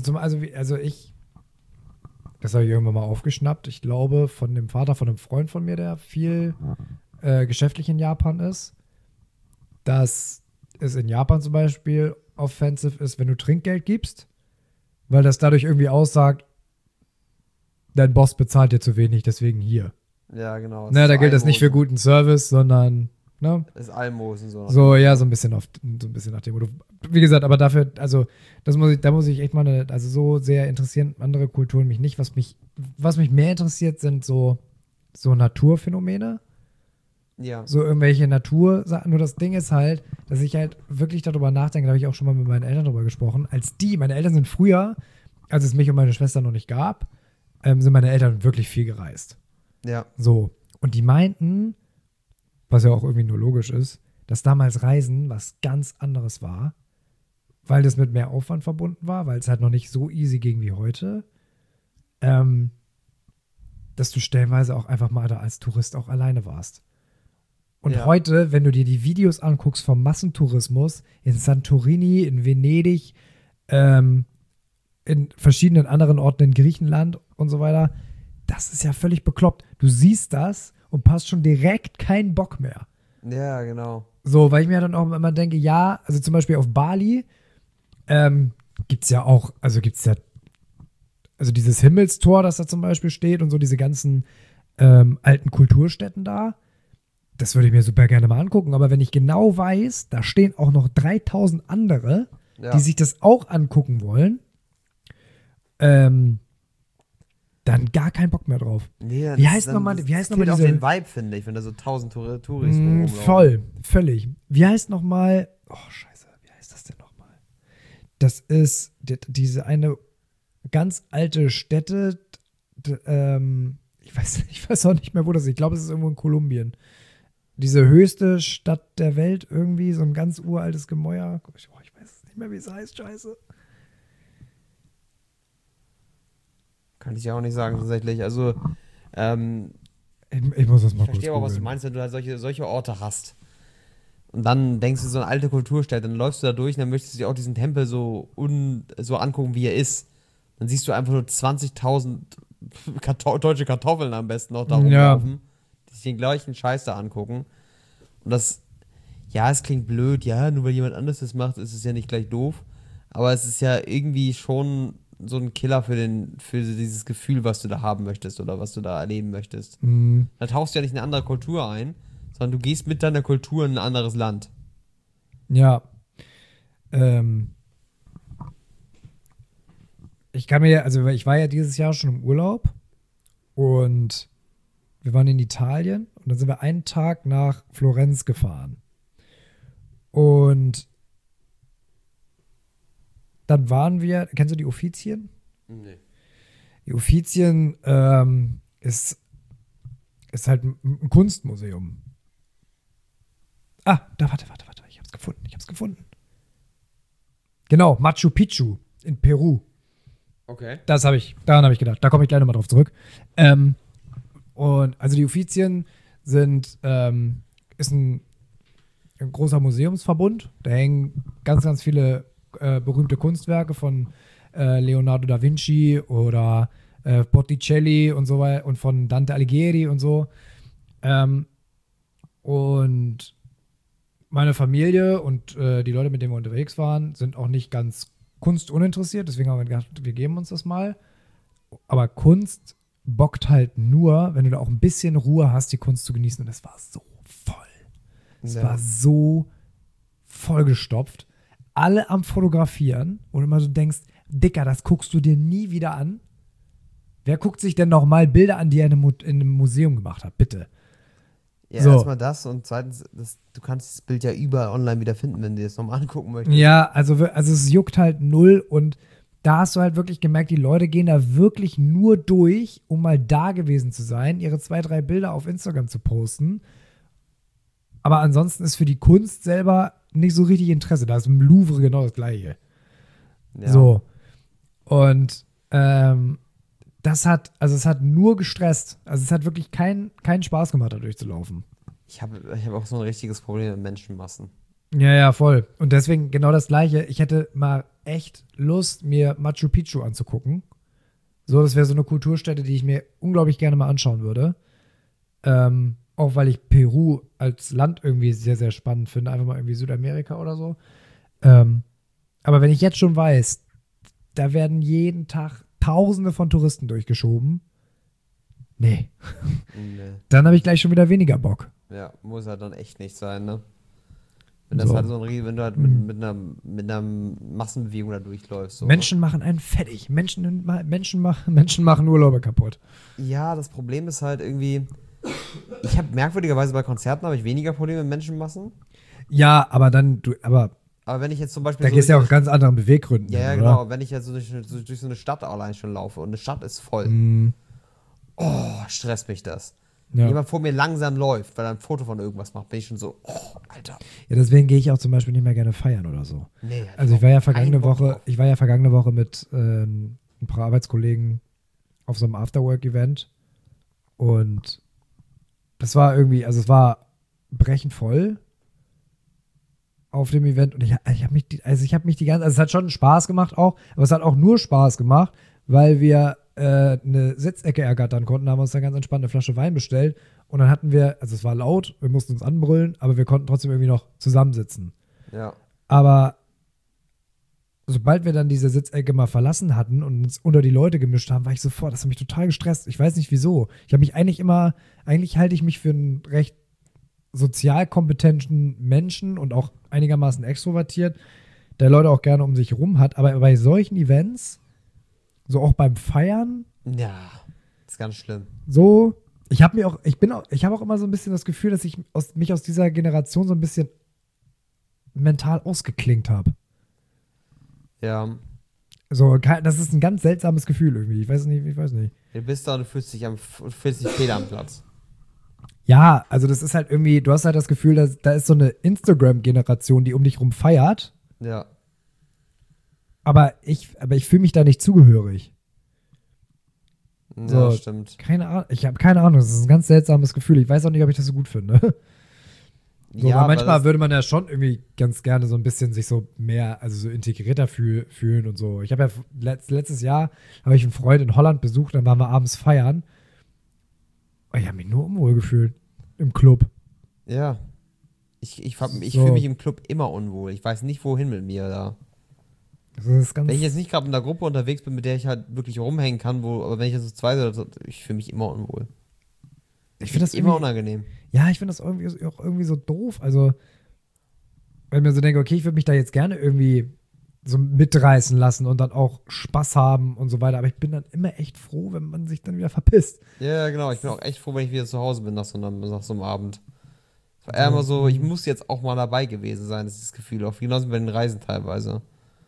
habe ich irgendwann mal aufgeschnappt. Ich glaube, von dem Vater von einem Freund von mir, der viel geschäftlich in Japan ist, dass es in Japan zum Beispiel offensive ist, wenn du Trinkgeld gibst, weil das dadurch irgendwie aussagt, dein Boss bezahlt dir zu wenig, deswegen hier. Ja, genau. Ne, da gilt das nicht für Almosen. guten Service, sondern, ne? Das ist Almosen so. So, ja, so ein bisschen nach dem Motto. Wie gesagt, aber dafür, also, da muss ich echt mal so sehr interessieren andere Kulturen mich nicht. Was mich mehr interessiert, sind so so Naturphänomene. Ja. So irgendwelche Natursachen. Nur das Ding ist halt, dass ich halt wirklich darüber nachdenke, da habe ich auch schon mal mit meinen Eltern drüber gesprochen. Meine Eltern sind früher, als es mich und meine Schwester noch nicht gab, sind meine Eltern wirklich viel gereist. Ja. So. Und die meinten, was ja auch irgendwie nur logisch ist, dass damals Reisen was ganz anderes war, weil das mit mehr Aufwand verbunden war, weil es halt noch nicht so easy ging wie heute. Dass du stellenweise auch einfach mal da als Tourist auch alleine warst. Und heute, wenn du dir die Videos anguckst vom Massentourismus in Santorini, in Venedig, in verschiedenen anderen Orten in Griechenland und so weiter, das ist ja völlig bekloppt. Du siehst das und hast schon direkt keinen Bock mehr. Ja, genau. So, weil ich mir dann auch immer denke, ja, also zum Beispiel auf Bali gibt's ja auch, also dieses Himmelstor, das da zum Beispiel steht und so diese ganzen alten Kulturstätten da, das würde ich mir super gerne mal angucken. Aber wenn ich genau weiß, da stehen auch noch 3000 andere, die sich das auch angucken wollen, dann gar keinen Bock mehr drauf. Nee, wie heißt nochmal auch diese... den Vibe, finde ich, wenn da so 1000 Touristen rumlaufen. Voll, völlig. Wie heißt nochmal... Oh, scheiße, wie heißt das denn nochmal? Das ist diese eine ganz alte Stätte, ich weiß auch nicht mehr, wo das ist. Ich glaube, es ist irgendwo in Kolumbien. Diese höchste Stadt der Welt irgendwie, so ein ganz uraltes Gemäuer. Ich weiß nicht mehr, wie es heißt, scheiße. Kann ich ja auch nicht sagen, tatsächlich. Also, ich muss das mal ich verstehe kurz aber, was du googeln. meinst, wenn du halt solche Orte hast. Und dann denkst du, so eine alte Kulturstätte, dann läufst du da durch und dann möchtest du dir auch diesen Tempel so angucken, wie er ist. Dann siehst du einfach nur 20.000 deutsche Kartoffeln am besten noch da rumlaufen, die sich den gleichen Scheiß da angucken. Und das, ja, es klingt blöd, ja, nur weil jemand anderes das macht, ist es ja nicht gleich doof. Aber es ist ja irgendwie schon so ein Killer für dieses Gefühl, was du da haben möchtest oder was du da erleben möchtest. Da tauchst du ja nicht in eine andere Kultur ein, sondern du gehst mit deiner Kultur in ein anderes Land. Ja. Ich war ja dieses Jahr schon im Urlaub und wir waren in Italien und dann sind wir einen Tag nach Florenz gefahren. Und dann waren wir, kennst du die Uffizien? Nee. Die Uffizien ist halt ein Kunstmuseum. Ah, warte, ich hab's gefunden. Genau, Machu Picchu in Peru. Okay. Daran habe ich gedacht. Da komme ich gleich nochmal drauf zurück. Und also die Uffizien ist ein großer Museumsverbund. Da hängen ganz, ganz viele berühmte Kunstwerke von Leonardo da Vinci oder Botticelli und so weiter und von Dante Alighieri und so. Und meine Familie und die Leute, mit denen wir unterwegs waren, sind auch nicht ganz kunstuninteressiert, deswegen haben wir gedacht, wir geben uns das mal. Aber Kunst bockt halt nur, wenn du da auch ein bisschen Ruhe hast, die Kunst zu genießen. Und es war so voll. Es war so vollgestopft. Alle am Fotografieren. Und immer so denkst, Dicker, das guckst du dir nie wieder an. Wer guckt sich denn noch mal Bilder an, die er in einem Museum gemacht hat? Bitte. Ja, So. erstmal das und zweitens, du kannst das Bild ja überall online wieder finden, wenn du es nochmal angucken möchtest. Ja, also es juckt halt null und da hast du halt wirklich gemerkt, die Leute gehen da wirklich nur durch, um mal da gewesen zu sein, ihre 2, 3 Bilder auf Instagram zu posten. Aber ansonsten ist für die Kunst selber nicht so richtig Interesse. Da ist im Louvre genau das Gleiche. Ja. So. Und es hat nur gestresst. Also es hat wirklich keinen Spaß gemacht, da durchzulaufen. Ich hab auch so ein richtiges Problem mit Menschenmassen. Ja, voll. Und deswegen genau das Gleiche. Ich hätte mal echt Lust, mir Machu Picchu anzugucken. So, das wäre so eine Kulturstätte, die ich mir unglaublich gerne mal anschauen würde. Auch weil ich Peru als Land irgendwie sehr, sehr spannend finde. Einfach mal irgendwie Südamerika oder so. Aber wenn ich jetzt schon weiß, da werden jeden Tag Tausende von Touristen durchgeschoben. Nee. Dann habe ich gleich schon wieder weniger Bock. Ja, muss halt dann echt nicht sein, ne? Wenn das halt wenn du halt mit einer Massenbewegung da durchläufst. So. Menschen machen einen fertig. Menschen machen Urlaube kaputt. Ja, das Problem ist halt irgendwie, Ich habe merkwürdigerweise bei Konzerten habe ich weniger Probleme mit Menschenmassen. Ja, aber Aber wenn ich jetzt zum Beispiel da gehst du ja auch ganz anderen Beweggründen. ja, hin, genau. oder? Wenn ich jetzt durch so eine Stadt allein schon laufe und eine Stadt ist voll, Mhm. stresst mich das. Ja. Wenn jemand vor mir langsam läuft, weil er ein Foto von irgendwas macht, bin ich schon so, Alter. Ja, deswegen gehe ich auch zum Beispiel nicht mehr gerne feiern oder so. Nee, Also ich war ja keinen Bock drauf. vergangene Woche mit ein paar Arbeitskollegen auf so einem Afterwork-Event und das war irgendwie, also es war brechend voll auf dem Event und ich habe mich, also es hat schon Spaß gemacht auch, aber es hat auch nur Spaß gemacht, weil wir eine Sitzecke ergattern konnten, haben uns dann ganz entspannt eine Flasche Wein bestellt und dann hatten wir, also es war laut, wir mussten uns anbrüllen, aber wir konnten trotzdem irgendwie noch zusammensitzen. Ja. Aber sobald wir dann diese Sitzecke mal verlassen hatten und uns unter die Leute gemischt haben, war ich sofort, das hat mich total gestresst. Ich weiß nicht wieso. Ich habe mich eigentlich halte ich mich für einen recht sozial kompetenten Menschen und auch einigermaßen extrovertiert, der Leute auch gerne um sich rum hat. Aber bei solchen Events, so auch beim Feiern, Ja, ist ganz schlimm. so, ich habe auch immer so ein bisschen das Gefühl, dass ich mich aus dieser Generation so ein bisschen mental ausgeklinkt habe. Ja. So, das ist ein ganz seltsames Gefühl irgendwie. Ich weiß nicht. Du bist da und du fühlst dich fehl am Platz. Ja, also das ist halt irgendwie, du hast halt das Gefühl, dass da ist so eine Instagram-Generation, die um dich rum feiert, Ja. aber ich fühle mich da nicht zugehörig. Ja, So, stimmt. Keine Ahnung, ich habe keine Ahnung, das ist ein ganz seltsames Gefühl. Ich weiß auch nicht, ob ich das so gut finde. So, Ja, weil aber manchmal das, würde man ja schon irgendwie ganz gerne so ein bisschen sich so mehr, also so integrierter fühlen und so. Ich habe ja letztes Jahr habe ich einen Freund in Holland besucht, dann waren wir abends feiern. Und ich habe mich nur unwohl gefühlt im Club. ja. Ich So. fühle mich im Club immer unwohl. Ich weiß nicht, wohin mit mir da. Das ist ganz, Wenn ich jetzt nicht gerade in einer Gruppe unterwegs bin, mit der ich halt wirklich rumhängen kann, aber wenn ich jetzt so zwei oder so, ich fühle mich immer unwohl. ich finde das immer irgendwie, unangenehm. ja, ich finde das auch irgendwie so doof. Also, wenn ich mir so denke, okay, ich würde mich da jetzt gerne irgendwie so mitreißen lassen und dann auch Spaß haben und so weiter. Aber ich bin dann immer echt froh, wenn man sich dann wieder verpisst. Ja, genau. Ich bin auch echt froh, wenn ich wieder zu Hause bin nach so einem Abend. Es war eher immer so, ich muss jetzt auch mal dabei gewesen sein, das ist das Gefühl. Auch genauso bei den Reisen teilweise.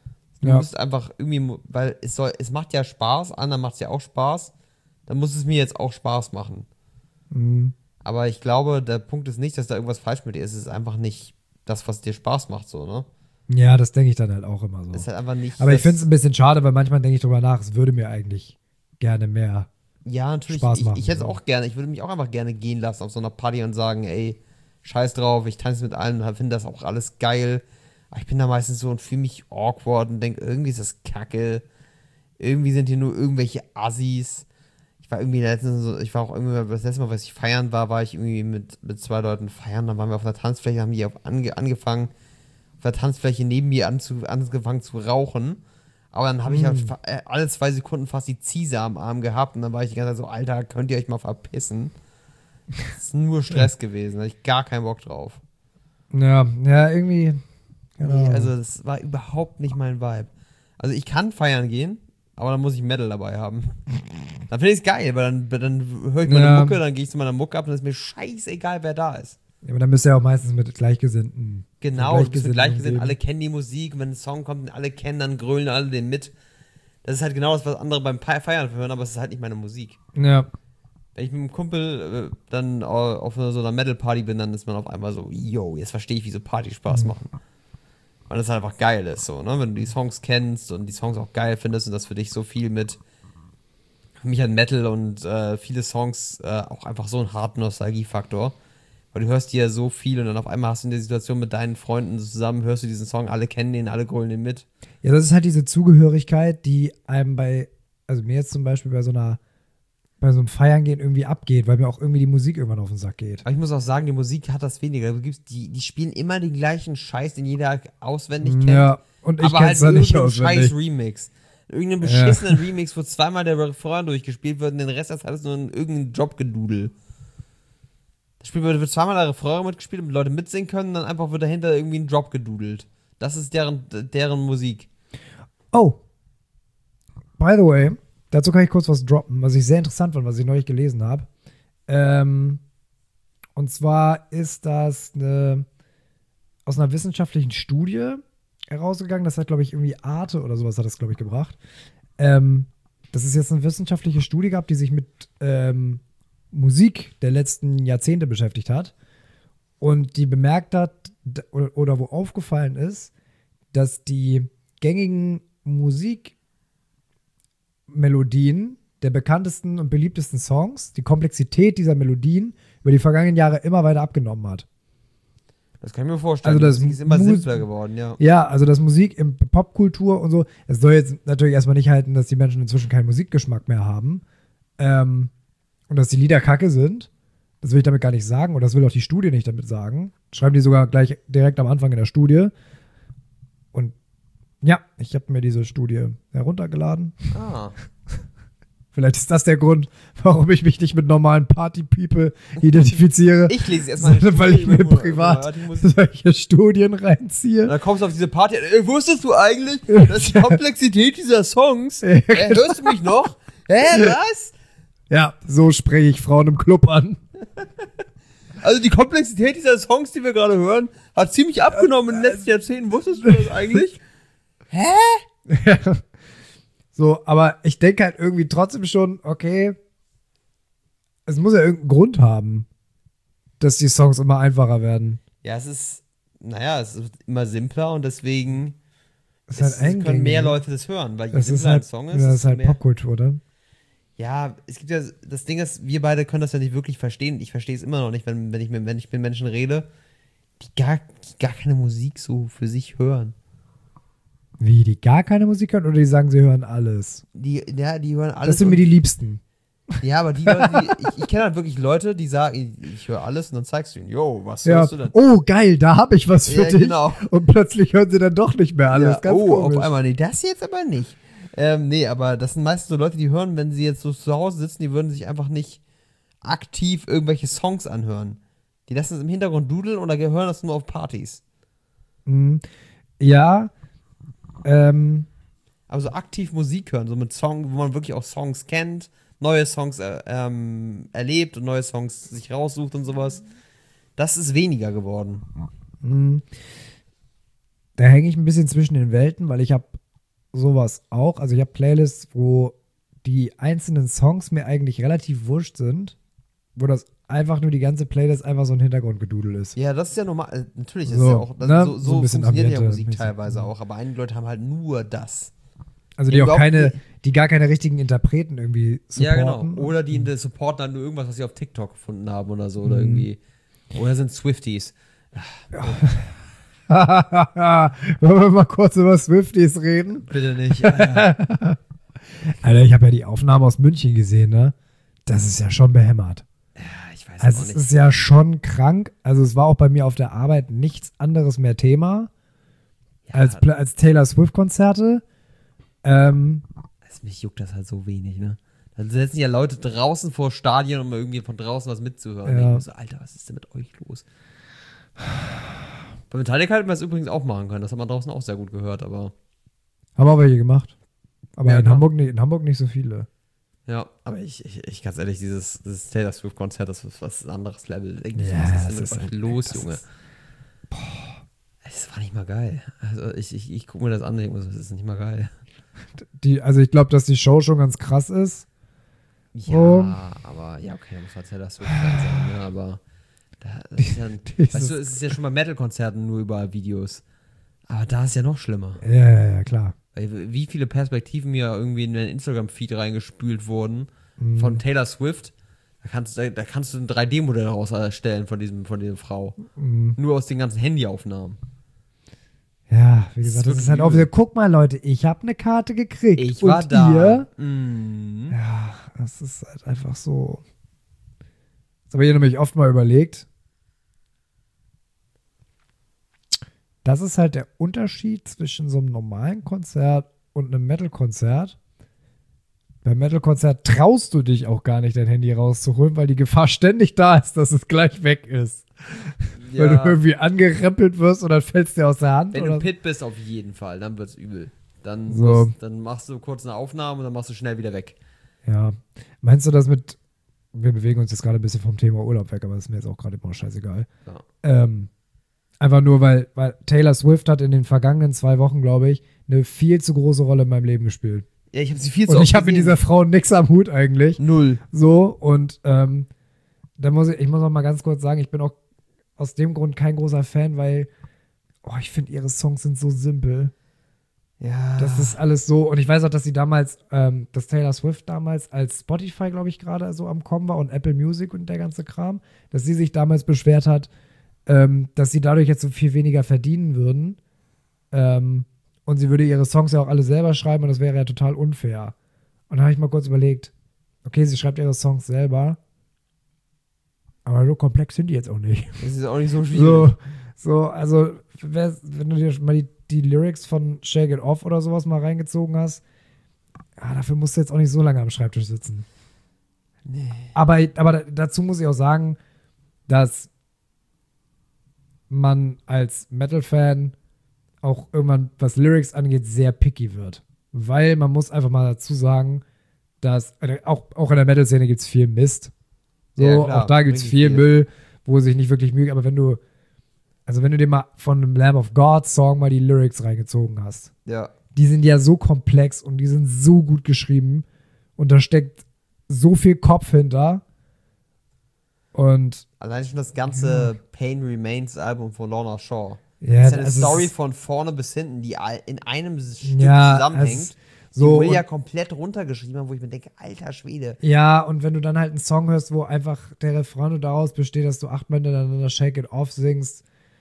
Du Ja. musst einfach irgendwie, weil es macht ja Spaß, anderen macht es ja auch Spaß, dann muss es mir jetzt auch Spaß machen. Mhm. Aber ich glaube, der Punkt ist nicht, dass da irgendwas falsch mit dir ist. Es ist einfach nicht das, was dir Spaß macht, so, ne? Ja, das denke ich dann halt auch immer so. Es ist halt einfach nicht. Aber ich finde es ein bisschen schade, weil manchmal denke ich drüber nach, es würde mir eigentlich gerne mehr. Ja, natürlich. Spaß machen, Ich hätte es so. auch gerne. Ich würde mich auch einfach gerne gehen lassen auf so einer Party und sagen, ey, scheiß drauf, ich tanze mit allen und finde das auch alles geil. Aber ich bin da meistens so und fühle mich awkward und denke, irgendwie ist das kacke. Irgendwie sind hier nur irgendwelche Assis. Ich war irgendwie letztens so, ich war auch irgendwie, das letzte Mal, was ich feiern war ich irgendwie mit zwei Leuten feiern. Dann waren wir auf einer Tanzfläche, haben die angefangen, auf der Tanzfläche neben mir angefangen zu rauchen. Aber dann habe ich halt alle 2 Sekunden fast die Ziese am Arm gehabt und dann war ich die ganze Zeit so, Alter, könnt ihr euch mal verpissen? Das ist nur Stress gewesen, da hatte ich gar keinen Bock drauf. Ja, irgendwie. Genau. Nee, also das war überhaupt nicht mein Vibe. Also ich kann feiern gehen, aber dann muss ich Metal dabei haben. Dann finde ich es geil, weil dann höre ich meine Mucke, dann gehe ich zu meiner Mucke ab und dann ist mir scheißegal, wer da ist. Ja, aber dann bist du ja auch meistens mit Gleichgesinnten. Genau, du bist mit Gleichgesinnten, umgeben. alle kennen die Musik, und wenn ein Song kommt, den alle kennen, dann grölen alle den mit. Das ist halt genau das, was andere beim Feiern hören, aber es ist halt nicht meine Musik. Ja. Wenn ich mit einem Kumpel dann auf so einer Metal-Party bin, dann ist man auf einmal so, yo, jetzt verstehe ich, wie so Partys Spaß machen. Weil das halt einfach geil ist, so, ne? Wenn du die Songs kennst und die Songs auch geil findest und das für dich so viel mit. Für mich hat Metal und viele Songs auch einfach so einen harten Nostalgiefaktor. Weil du hörst die ja so viel und dann auf einmal hast du in der Situation mit deinen Freunden zusammen, hörst du diesen Song, alle kennen den, alle grölen den mit. Ja, das ist halt diese Zugehörigkeit, die einem also mir jetzt zum Beispiel bei so einem Feiern gehen irgendwie abgeht, weil mir auch irgendwie die Musik irgendwann auf den Sack geht. Aber ich muss auch sagen, die Musik hat das weniger. Die spielen immer den gleichen Scheiß, den jeder auswendig kennt. Ja, und ich aber kenn's halt da nicht irgendeinen scheiß auswendig. Remix. Irgendeinen beschissenen Remix, wo zweimal der Refrain durchgespielt wird und den Rest ist alles nur in irgendein Jobgedudel. Das Spiel wird zweimal der Refrain mitgespielt, damit Leute mitsingen können, und dann einfach wird dahinter irgendwie ein Drop gedudelt. Das ist deren Musik. Oh. By the way, dazu kann ich kurz was droppen, was ich sehr interessant fand, was ich neulich gelesen habe. Und zwar ist das aus einer wissenschaftlichen Studie herausgegangen. Das hat, glaube ich, irgendwie Arte oder sowas hat das, glaube ich, gebracht. Das ist jetzt eine wissenschaftliche Studie gehabt, die sich mit Musik der letzten Jahrzehnte beschäftigt hat. Und die bemerkt hat, oder wo aufgefallen ist, dass die gängigen Musikmelodien der bekanntesten und beliebtesten Songs, die Komplexität dieser Melodien über die vergangenen Jahre immer weiter abgenommen hat. Das kann ich mir vorstellen. Also das die Musik ist immer simpler geworden, ja. Ja, also das Musik in Popkultur und so, es soll jetzt natürlich erstmal nicht halten, dass die Menschen inzwischen keinen Musikgeschmack mehr haben und dass die Lieder kacke sind. Das will ich damit gar nicht sagen und das will auch die Studie nicht damit sagen. Schreiben die sogar gleich direkt am Anfang in der Studie. Und ja, ich habe mir diese Studie heruntergeladen. Ah. Vielleicht ist das der Grund, warum ich mich nicht mit normalen Party-People identifiziere. Ich lese erstmal weil ich mir privat solche Studien reinziehe. Da kommst du auf diese Party. Wusstest du eigentlich, dass die Komplexität dieser Songs. Hörst du mich noch? Was? Ja, so spreche ich Frauen im Club an. Also die Komplexität dieser Songs, die wir gerade hören, hat ziemlich abgenommen in den letzten Jahrzehnten. Wusstest du das eigentlich? Ja. So, aber ich denke halt irgendwie trotzdem schon, okay, es muss ja irgendeinen Grund haben, dass die Songs immer einfacher werden. Ja, es wird immer simpler und deswegen können mehr Leute das hören, weil je das simpler ist halt, ein Song das ist halt Popkultur, oder? Ja, es gibt ja, das Ding ist, wir beide können das ja nicht wirklich verstehen. Ich verstehe es immer noch nicht, wenn ich mit Menschen rede, die gar keine Musik so für sich hören. Wie, die gar keine Musik hören oder die sagen, sie hören alles? Die hören alles. Das sind mir die Liebsten. Ja, aber die Leute, ich kenne halt wirklich Leute, die sagen, ich höre alles und dann zeigst du ihnen, yo, was hörst du denn? Oh, geil, da habe ich was für dich. Genau. Und plötzlich hören sie dann doch nicht mehr alles. Ja, Ganz komisch. auf einmal, nee, das jetzt aber nicht. Nee, aber das sind meistens so Leute, die hören, wenn sie jetzt so zu Hause sitzen, die würden sich einfach nicht aktiv irgendwelche Songs anhören. Die lassen es im Hintergrund dudeln oder hören das nur auf Partys. Ja, aber so aktiv Musik hören, so mit Songs, wo man wirklich auch Songs kennt, neue Songs erlebt und neue Songs sich raussucht und sowas, das ist weniger geworden. Da hänge ich ein bisschen zwischen den Welten, weil ich habe sowas auch, also ich habe Playlists, wo die einzelnen Songs mir eigentlich relativ wurscht sind, wo das einfach nur die ganze Playlist einfach so ein Hintergrundgedudel ist. Ja, das ist ja normal. Natürlich ist so, ja auch, so ein bisschen funktioniert ja Ambiente, Musik teilweise auch, aber einige Leute haben halt nur das. Also die gar keine richtigen Interpreten irgendwie supporten. Ja, genau. Oder die supporten dann nur irgendwas, was sie auf TikTok gefunden haben oder so. Oder irgendwie. Oder sind Swifties. Wollen wir mal kurz über Swifties reden? Bitte nicht. Alter, ich habe ja die Aufnahme aus München gesehen, ne? Das ist ja schon behämmert. Ja, ich weiß Also auch es nicht. ist ja schon krank. Also es war auch bei mir auf der Arbeit nichts anderes mehr Thema als Taylor Swift-Konzerte. Mich juckt das halt so wenig, ne? Dann setzen ja Leute draußen vor Stadien, um irgendwie von draußen was mitzuhören. Ja. Ich so, Alter, was ist denn mit euch los? Bei Metallica hätten wir es übrigens auch machen können. Das hat man draußen auch sehr gut gehört, aber. Haben auch welche gemacht. Aber Ja, in, klar. Hamburg nicht so viele. Ja, aber ich ganz ehrlich, dieses Taylor Swift-Konzert, das ist was anderes Level. Ja, Was das ist ist denn mit euch halt- los, das Junge? ist- Das war nicht mal geil. Also ich gucke mir das an und denke mir so, das ist nicht mal geil. Also ich glaube, dass die Show schon ganz krass ist. Ja, Oh. aber ja, okay, da muss halt Taylor Swift sein, ne? Aber das ist ja, weißt du, es ist ja schon bei Metal-Konzerten nur überall Videos. Aber da ist ja noch schlimmer. Ja, klar. Weil wie viele Perspektiven mir irgendwie in den Instagram-Feed reingespült wurden von Taylor Swift. Da kannst du ein 3D-Modell daraus erstellen von dieser Frau. Nur aus den ganzen Handyaufnahmen. Ja, wie gesagt, Das das ist ist halt auch wirklich wieder, guck mal Leute, ich habe eine Karte gekriegt. Ich war und da. Ihr? Mhm. Ja, das ist halt einfach so. Das habe ich nämlich oft mal überlegt. Das ist halt der Unterschied zwischen so einem normalen Konzert und einem Metal-Konzert. Beim Metal-Konzert traust du dich auch gar nicht, dein Handy rauszuholen, weil die Gefahr ständig da ist, dass es gleich weg ist. Weil du irgendwie angerempelt wirst und dann fällst dir aus der Hand. Wenn oder du Pit bist, auf jeden Fall, dann wird's übel. Dann, So. dann machst du kurz eine Aufnahme und dann machst du schnell wieder weg. Ja. Meinst du das mit wir bewegen uns jetzt gerade ein bisschen vom Thema Urlaub weg, aber das ist mir jetzt auch gerade immer scheißegal. Ja. Einfach nur, weil Taylor Swift hat in den vergangenen 2 Wochen, glaube ich, eine viel zu große Rolle in meinem Leben gespielt. Ja, ich habe sie viel zu Und oft ich habe mit gesehen. dieser Frau nix am Hut eigentlich. Null. So, und da muss ich muss auch mal ganz kurz sagen, ich bin auch aus dem Grund kein großer Fan, weil ich finde, ihre Songs sind so simpel. Ja. Das ist alles so. Und ich weiß auch, dass sie damals, dass Taylor Swift damals als Spotify, glaube ich, gerade so am Kommen war und Apple Music und der ganze Kram, dass sie sich damals beschwert hat, dass sie dadurch jetzt so viel weniger verdienen würden. Und sie würde ihre Songs ja auch alle selber schreiben und das wäre ja total unfair. Und da habe ich mal kurz überlegt, okay, sie schreibt ihre Songs selber, aber so komplex sind die jetzt auch nicht. Das ist auch nicht so schwierig. Also, wenn du dir mal die Lyrics von Shake It Off oder sowas mal reingezogen hast, dafür musst du jetzt auch nicht so lange am Schreibtisch sitzen. Nee. Aber dazu muss ich auch sagen, dass man als Metal-Fan auch irgendwann, was Lyrics angeht, sehr picky wird. Weil man muss einfach mal dazu sagen, dass auch in der Metal-Szene gibt es viel Mist. So, Ja, klar, auch da gibt es richtig viel viel. Müll, wo sich nicht wirklich Mühe, aber wenn du dir mal von einem Lamb of God Song mal die Lyrics reingezogen hast, Ja. die sind ja so komplex und die sind so gut geschrieben und da steckt so viel Kopf hinter. Und Allein schon das ganze Pain Remains Album von Lorna Shaw. ja, Das ist ja eine also Story es ist- von vorne bis hinten, die in einem Stück Ja, zusammenhängt. es- so die Will und- ja komplett runtergeschrieben haben, wo ich mir denke, alter Schwede. Ja, und wenn du dann halt einen Song hörst, wo einfach der Refrain nur daraus besteht, dass du 8 Mal hintereinander Shake It Off singst,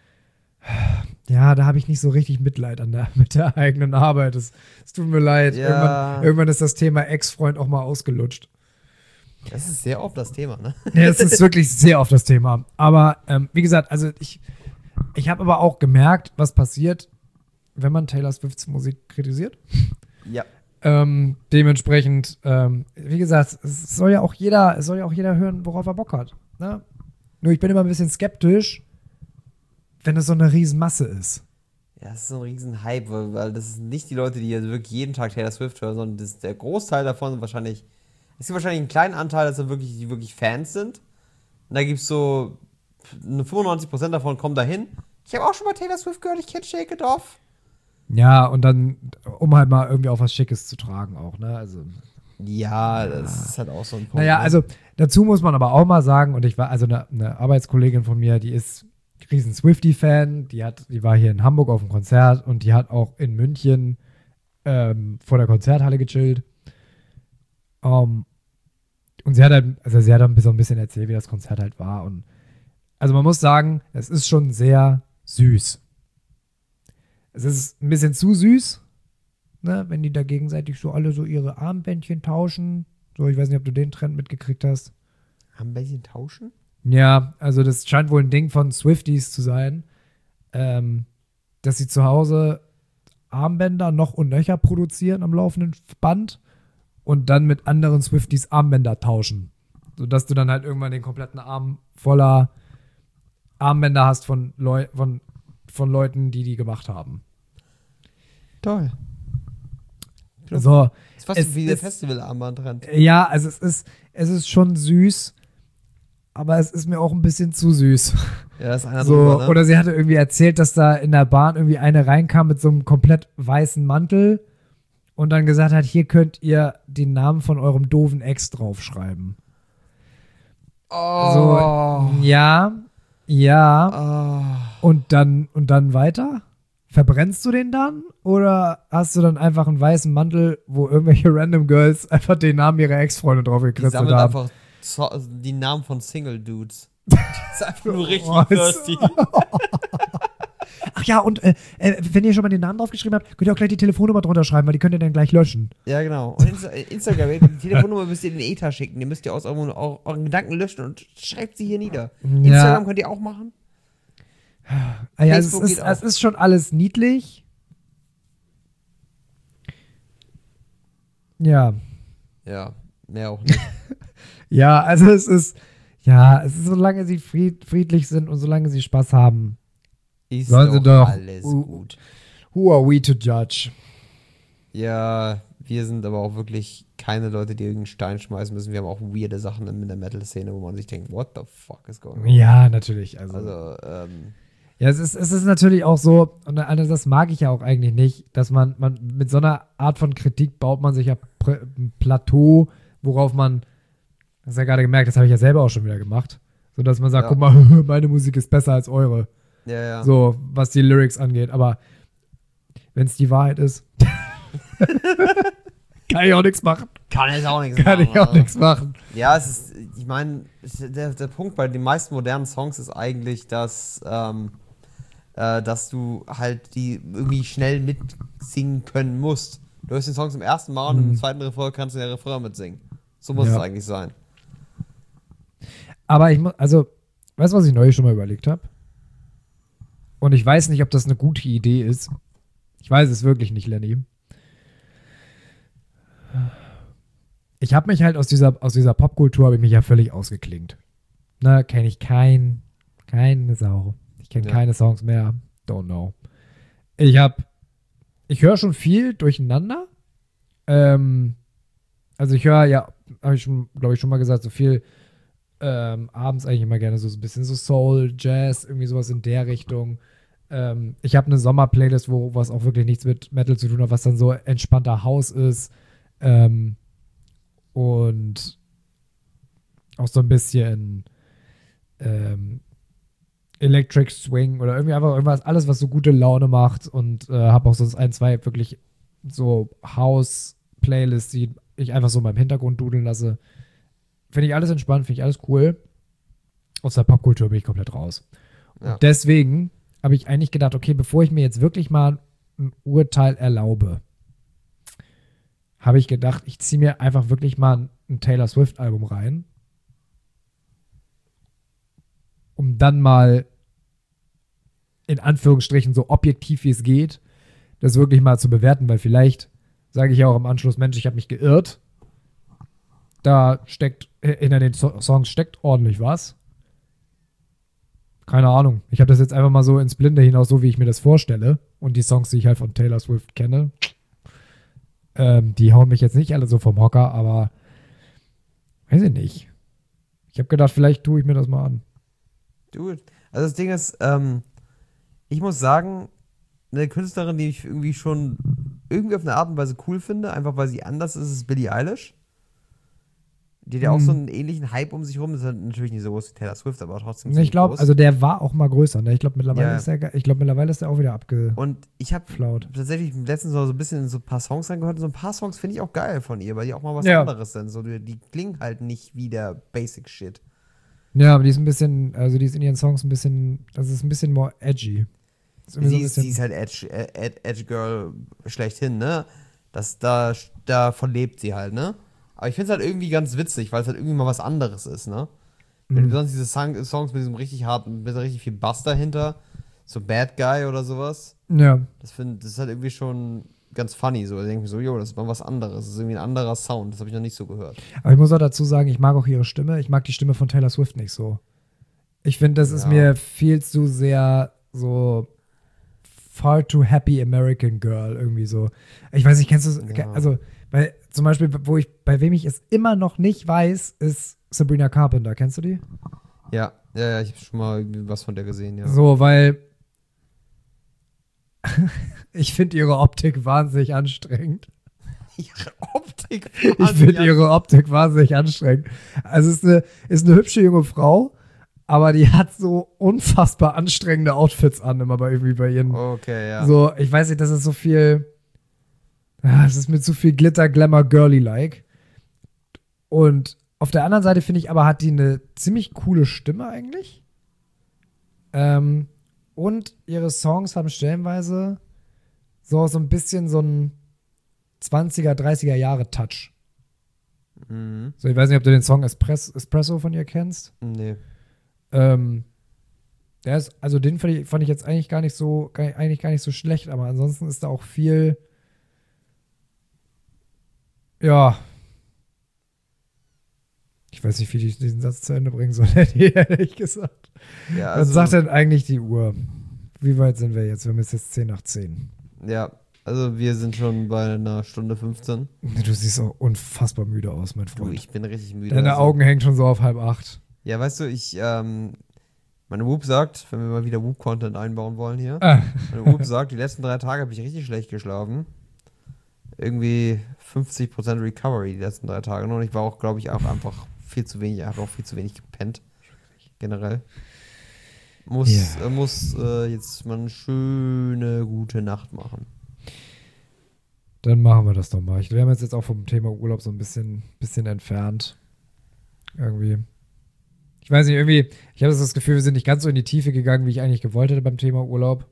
ja, da habe ich nicht so richtig Mitleid mit der eigenen Arbeit. Es tut mir leid. Ja. Irgendwann ist das Thema Ex-Freund auch mal ausgelutscht. Das ist sehr oft das Thema, ne? Ja, es ist wirklich sehr oft das Thema. Aber wie gesagt, also ich habe aber auch gemerkt, was passiert, wenn man Taylor Swifts Musik kritisiert. Ja. Dementsprechend, wie gesagt, es soll ja auch jeder hören, worauf er Bock hat. Ne? Nur ich bin immer ein bisschen skeptisch, wenn es so eine Riesenmasse ist. Ja, das ist so ein riesen Hype, weil das sind nicht die Leute, die also wirklich jeden Tag Taylor Swift hören, sondern der Großteil davon sind wahrscheinlich, es gibt wahrscheinlich einen kleinen Anteil, dass die wirklich Fans sind. Und da gibt es so, 95% davon kommen dahin. Ich habe auch schon mal Taylor Swift gehört, ich kenne Shake It Off. Ja, und dann, um halt mal irgendwie auch was Schickes zu tragen auch, ne? Also, Ja, das ist halt auch so ein Punkt. naja, ne? also dazu muss man aber auch mal sagen, und ich war, also eine Arbeitskollegin von mir, die ist riesen Swiftie-Fan, die war hier in Hamburg auf dem Konzert und die hat auch in München vor der Konzerthalle gechillt. Und sie hat halt, so ein bisschen erzählt, wie das Konzert halt war. Und also man muss sagen, es ist schon sehr süß. Es ist ein bisschen zu süß, ne, wenn die da gegenseitig so alle so ihre Armbändchen tauschen. So, ich weiß nicht, ob du den Trend mitgekriegt hast. Haben wir die tauschen? Ja, also das scheint wohl ein Ding von Swifties zu sein, dass sie zu Hause Armbänder noch und nöcher produzieren am laufenden Band und dann mit anderen Swifties Armbänder tauschen. Sodass du dann halt irgendwann den kompletten Arm voller Armbänder hast von Leuten, die gemacht haben. Toll. So, Das ist fast wie der Festival-Armband-Trend. ja, also es ist schon süß, aber es ist mir auch ein bisschen zu süß. Ja, das ist einer So, drüber, ne? oder sie hatte irgendwie erzählt, dass da in der Bahn irgendwie eine reinkam mit so einem komplett weißen Mantel und dann gesagt hat, hier könnt ihr den Namen von eurem doofen Ex draufschreiben. Oh. So, ja. Oh. Und dann weiter? Verbrennst du den dann? Oder hast du dann einfach einen weißen Mantel, wo irgendwelche Random Girls einfach den Namen ihrer Ex-Freunde drauf Die gekritzelt sammeln haben? einfach die Namen von Single-Dudes. Das ist einfach nur richtig Was? thirsty. Ach ja, und wenn ihr schon mal den Namen draufgeschrieben habt, könnt ihr auch gleich die Telefonnummer drunter schreiben, weil die könnt ihr dann gleich löschen. Ja, genau. Und Instagram, die Telefonnummer müsst ihr in den Ether schicken. Die müsst ihr aus euren Gedanken löschen und schreibt sie hier nieder. Instagram könnt ihr auch machen. Ah ja, Facebook geht es ist schon alles niedlich. Ja. Ja, mehr auch nicht. Ja, also es ist, solange sie friedlich sind und solange sie Spaß haben, Ist sollen sie doch. alles gut. Who are we to judge? Ja, wir sind aber auch wirklich keine Leute, die irgendeinen Stein schmeißen müssen. Wir haben auch weirde Sachen in der Metal-Szene, wo man sich denkt, what the fuck is going on? Ja, natürlich. Also ja, es ist natürlich auch so, und das mag ich ja auch eigentlich nicht, dass man mit so einer Art von Kritik baut man sich ja ein Plateau, worauf man, das hast ja gerade gemerkt, das habe ich ja selber auch schon wieder gemacht, so dass man sagt, guck mal, meine Musik ist besser als eure. Ja. So, was die Lyrics angeht. Aber wenn es die Wahrheit ist, kann ich auch nichts machen. Kann ich auch nichts machen. Ja, ich meine, der Punkt bei den meisten modernen Songs ist eigentlich, dass du halt die irgendwie schnell mitsingen können musst. Du hörst den Song zum ersten Mal und im zweiten Refrain kannst du den Refrain mitsingen. So muss es eigentlich sein. Aber weißt du, was ich neulich schon mal überlegt habe? Und ich weiß nicht, ob das eine gute Idee ist. Ich weiß es wirklich nicht, Lenny. Ich habe mich halt aus dieser Popkultur habe ich mich ja völlig ausgeklingt. Ne, kenne ich keine Sau. Ich kenne keine Songs mehr. Don't know. Ich höre schon viel durcheinander. Also ich höre, ja, habe ich schon, glaube ich, schon mal gesagt, so viel abends eigentlich immer gerne so ein bisschen so Soul, Jazz, irgendwie sowas in der Richtung. Ich habe eine Sommer-Playlist, wo was auch wirklich nichts mit Metal zu tun hat, was dann so entspannter House ist. Und auch so ein bisschen Electric Swing oder irgendwie einfach irgendwas, alles, was so gute Laune macht, und habe auch sonst ein, zwei wirklich so House-Playlists, die ich einfach so in meinem Hintergrund dudeln lasse. Finde ich alles entspannt, finde ich alles cool. Aus der Popkultur bin ich komplett raus. Ja. Und deswegen habe ich eigentlich gedacht, okay, bevor ich mir jetzt wirklich mal ein Urteil erlaube, habe ich gedacht, ich ziehe mir einfach wirklich mal ein Taylor Swift-Album rein, um dann mal in Anführungsstrichen so objektiv wie es geht, das wirklich mal zu bewerten, weil vielleicht sage ich ja auch im Anschluss, Mensch, ich habe mich geirrt. Da steckt, hinter den Songs steckt ordentlich was. Keine Ahnung. Ich habe das jetzt einfach mal so ins Blinde hinaus, so wie ich mir das vorstelle. Und die Songs, die ich halt von Taylor Swift kenne, die hauen mich jetzt nicht alle so vom Hocker, aber weiß ich nicht. Ich habe gedacht, vielleicht tue ich mir das mal an. Dude. Also das Ding ist, ich muss sagen, eine Künstlerin, die ich irgendwie schon irgendwie auf eine Art und Weise cool finde, einfach weil sie anders ist Billie Eilish. Die hat ja auch so einen ähnlichen Hype um sich rum. Das ist natürlich nicht so groß wie Taylor Swift, aber trotzdem. Ich glaube, also der war auch mal größer. Ne? Ich glaube, mittlerweile ist der auch wieder abgeflaut. Und ich habe tatsächlich letztens so ein bisschen in so ein paar Songs reingehört. Und so ein paar Songs finde ich auch geil von ihr, weil die auch mal was anderes sind. So, die klingen halt nicht wie der Basic Shit. Ja, aber die ist ein bisschen, also die ist in ihren Songs ein bisschen, das ist ein bisschen more edgy. Sie ist halt Edge Girl schlechthin, ne? Davon lebt sie halt, ne? Aber ich finde es halt irgendwie ganz witzig, weil es halt irgendwie mal was anderes ist, ne? Wenn du sonst diese Songs mit diesem richtig harten, mit richtig viel Bass dahinter, so Bad Guy oder sowas. Ja. Das ist halt irgendwie schon ganz funny, so. Da denke ich mir so, jo, das ist mal was anderes. Das ist irgendwie ein anderer Sound. Das habe ich noch nicht so gehört. Aber ich muss auch dazu sagen, ich mag auch ihre Stimme. Ich mag die Stimme von Taylor Swift nicht so. Ich finde, das ist mir viel zu sehr so far too happy American Girl irgendwie so. Ich weiß nicht, kennst du es? Ja. Also, weil zum Beispiel, bei wem ich es immer noch nicht weiß, ist Sabrina Carpenter. Kennst du die? Ja, ich habe schon mal irgendwie was von der gesehen, ja. So, weil ich finde ihre Optik wahnsinnig anstrengend. Ihre Optik? Ich finde ihre Optik wahnsinnig anstrengend. Also es ist eine hübsche junge Frau, aber die hat so unfassbar anstrengende Outfits an, immer bei ihren. Okay, ja. So, ich weiß nicht, das ist so viel. Es ist mit zu viel Glitter, Glamour, Girly-like. Und auf der anderen Seite finde ich aber, hat die eine ziemlich coole Stimme eigentlich. Und ihre Songs haben stellenweise so ein bisschen so einen 20er, 30er Jahre Touch. Mhm. So, ich weiß nicht, ob du den Song Espresso von ihr kennst. Nee. Der ist, also den fand ich jetzt eigentlich gar nicht so schlecht, aber ansonsten ist da auch viel, ja, ich weiß nicht, wie ich diesen Satz zu Ende bringen soll, ehrlich gesagt. Ja, also, was sagt denn eigentlich die Uhr? Wie weit sind wir jetzt? Wir haben jetzt 10 nach 10. Ja, Also wir sind schon bei einer Stunde 15. Du siehst auch unfassbar müde aus, mein Du, Freund. ich bin richtig müde. Deine also. Augen hängen schon so auf 7:30. Ja, weißt du, meine Whoop sagt, wenn wir mal wieder Whoop-Content einbauen wollen hier, Ah. meine Whoop sagt, die letzten 3 Tage habe ich richtig schlecht geschlafen. Irgendwie 50% Recovery die letzten 3 Tage. Und ich war auch, glaube ich, auch einfach viel zu wenig, habe auch viel zu wenig gepennt. Generell. Muss jetzt mal eine schöne, gute Nacht machen. Dann machen wir das doch mal. Wir haben uns jetzt auch vom Thema Urlaub so ein bisschen entfernt. Irgendwie. Ich weiß nicht, irgendwie, ich habe das Gefühl, wir sind nicht ganz so in die Tiefe gegangen, wie ich eigentlich gewollt hätte beim Thema Urlaub.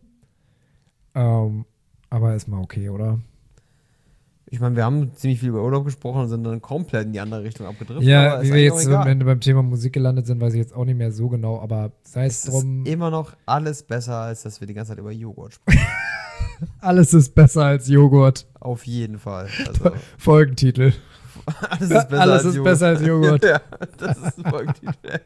Aber ist mal okay, oder? Ich meine, wir haben ziemlich viel über Urlaub gesprochen und sind dann komplett in die andere Richtung abgedriftet. Ja, wie wir jetzt am Ende beim Thema Musik gelandet sind, weiß ich jetzt auch nicht mehr so genau, aber sei es drum. Ist immer noch alles besser, als dass wir die ganze Zeit über Joghurt sprechen. Alles ist besser als Joghurt. Auf jeden Fall. Also, Folgentitel. Alles ist besser als Joghurt. Ja, das ist ein Folgentitel.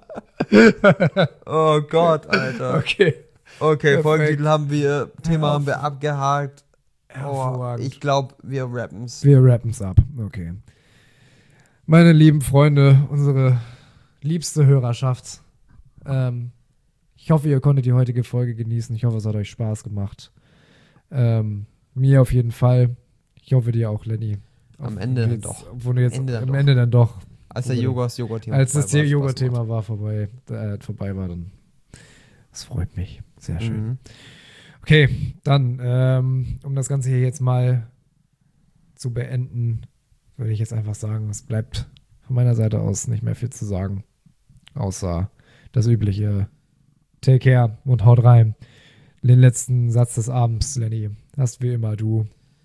Oh Gott, Alter. Okay, Folgentitel haben wir, Thema haben wir abgehakt. Hervorragend. Ich glaube, wir rappen's. Wir rappen's ab. Okay. Meine lieben Freunde, unsere liebste Hörerschaft. Ich hoffe, ihr konntet die heutige Folge genießen. Ich hoffe, es hat euch Spaß gemacht. Mir auf jeden Fall. Ich hoffe, dir auch, Lenny. Am Ende dann doch. Wo du jetzt am Ende dann doch. Als der Joghurt-Thema Als das Joghurt-Thema vorbei war, dann. Das freut mich. Sehr schön. Mhm. Okay, dann, um das Ganze hier jetzt mal zu beenden, würde ich jetzt einfach sagen, es bleibt von meiner Seite aus nicht mehr viel zu sagen. Außer das übliche. Take care und haut rein. Den letzten Satz des Abends, Lenny, hast wie immer du.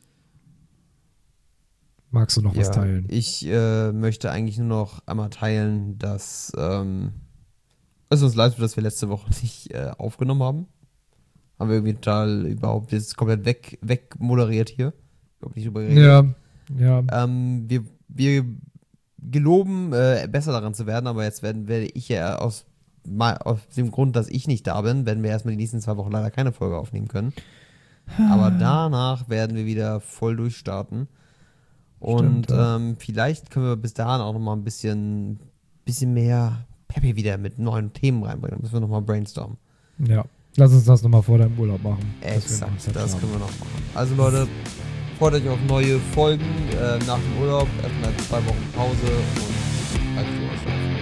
Magst du noch was teilen? Ich möchte eigentlich nur noch einmal teilen, dass es uns leid tut, dass wir letzte Woche nicht aufgenommen haben. Haben wir irgendwie total überhaupt jetzt komplett weg moderiert hier. Ich glaube nicht drüber geredet. Ja. Wir geloben, besser daran zu werden, aber jetzt werde ich ja aus dem Grund, dass ich nicht da bin, werden wir erstmal die nächsten 2 Wochen leider keine Folge aufnehmen können. Aber danach werden wir wieder voll durchstarten. Und vielleicht können wir bis dahin auch nochmal ein bisschen mehr Peppy wieder mit neuen Themen reinbringen. Da müssen wir nochmal brainstormen. Ja, lass uns das nochmal vor deinem Urlaub machen. Exakt, das können wir noch machen. Also Leute, freut euch auf neue Folgen nach dem Urlaub. Erstmal 2 Wochen Pause und halt so.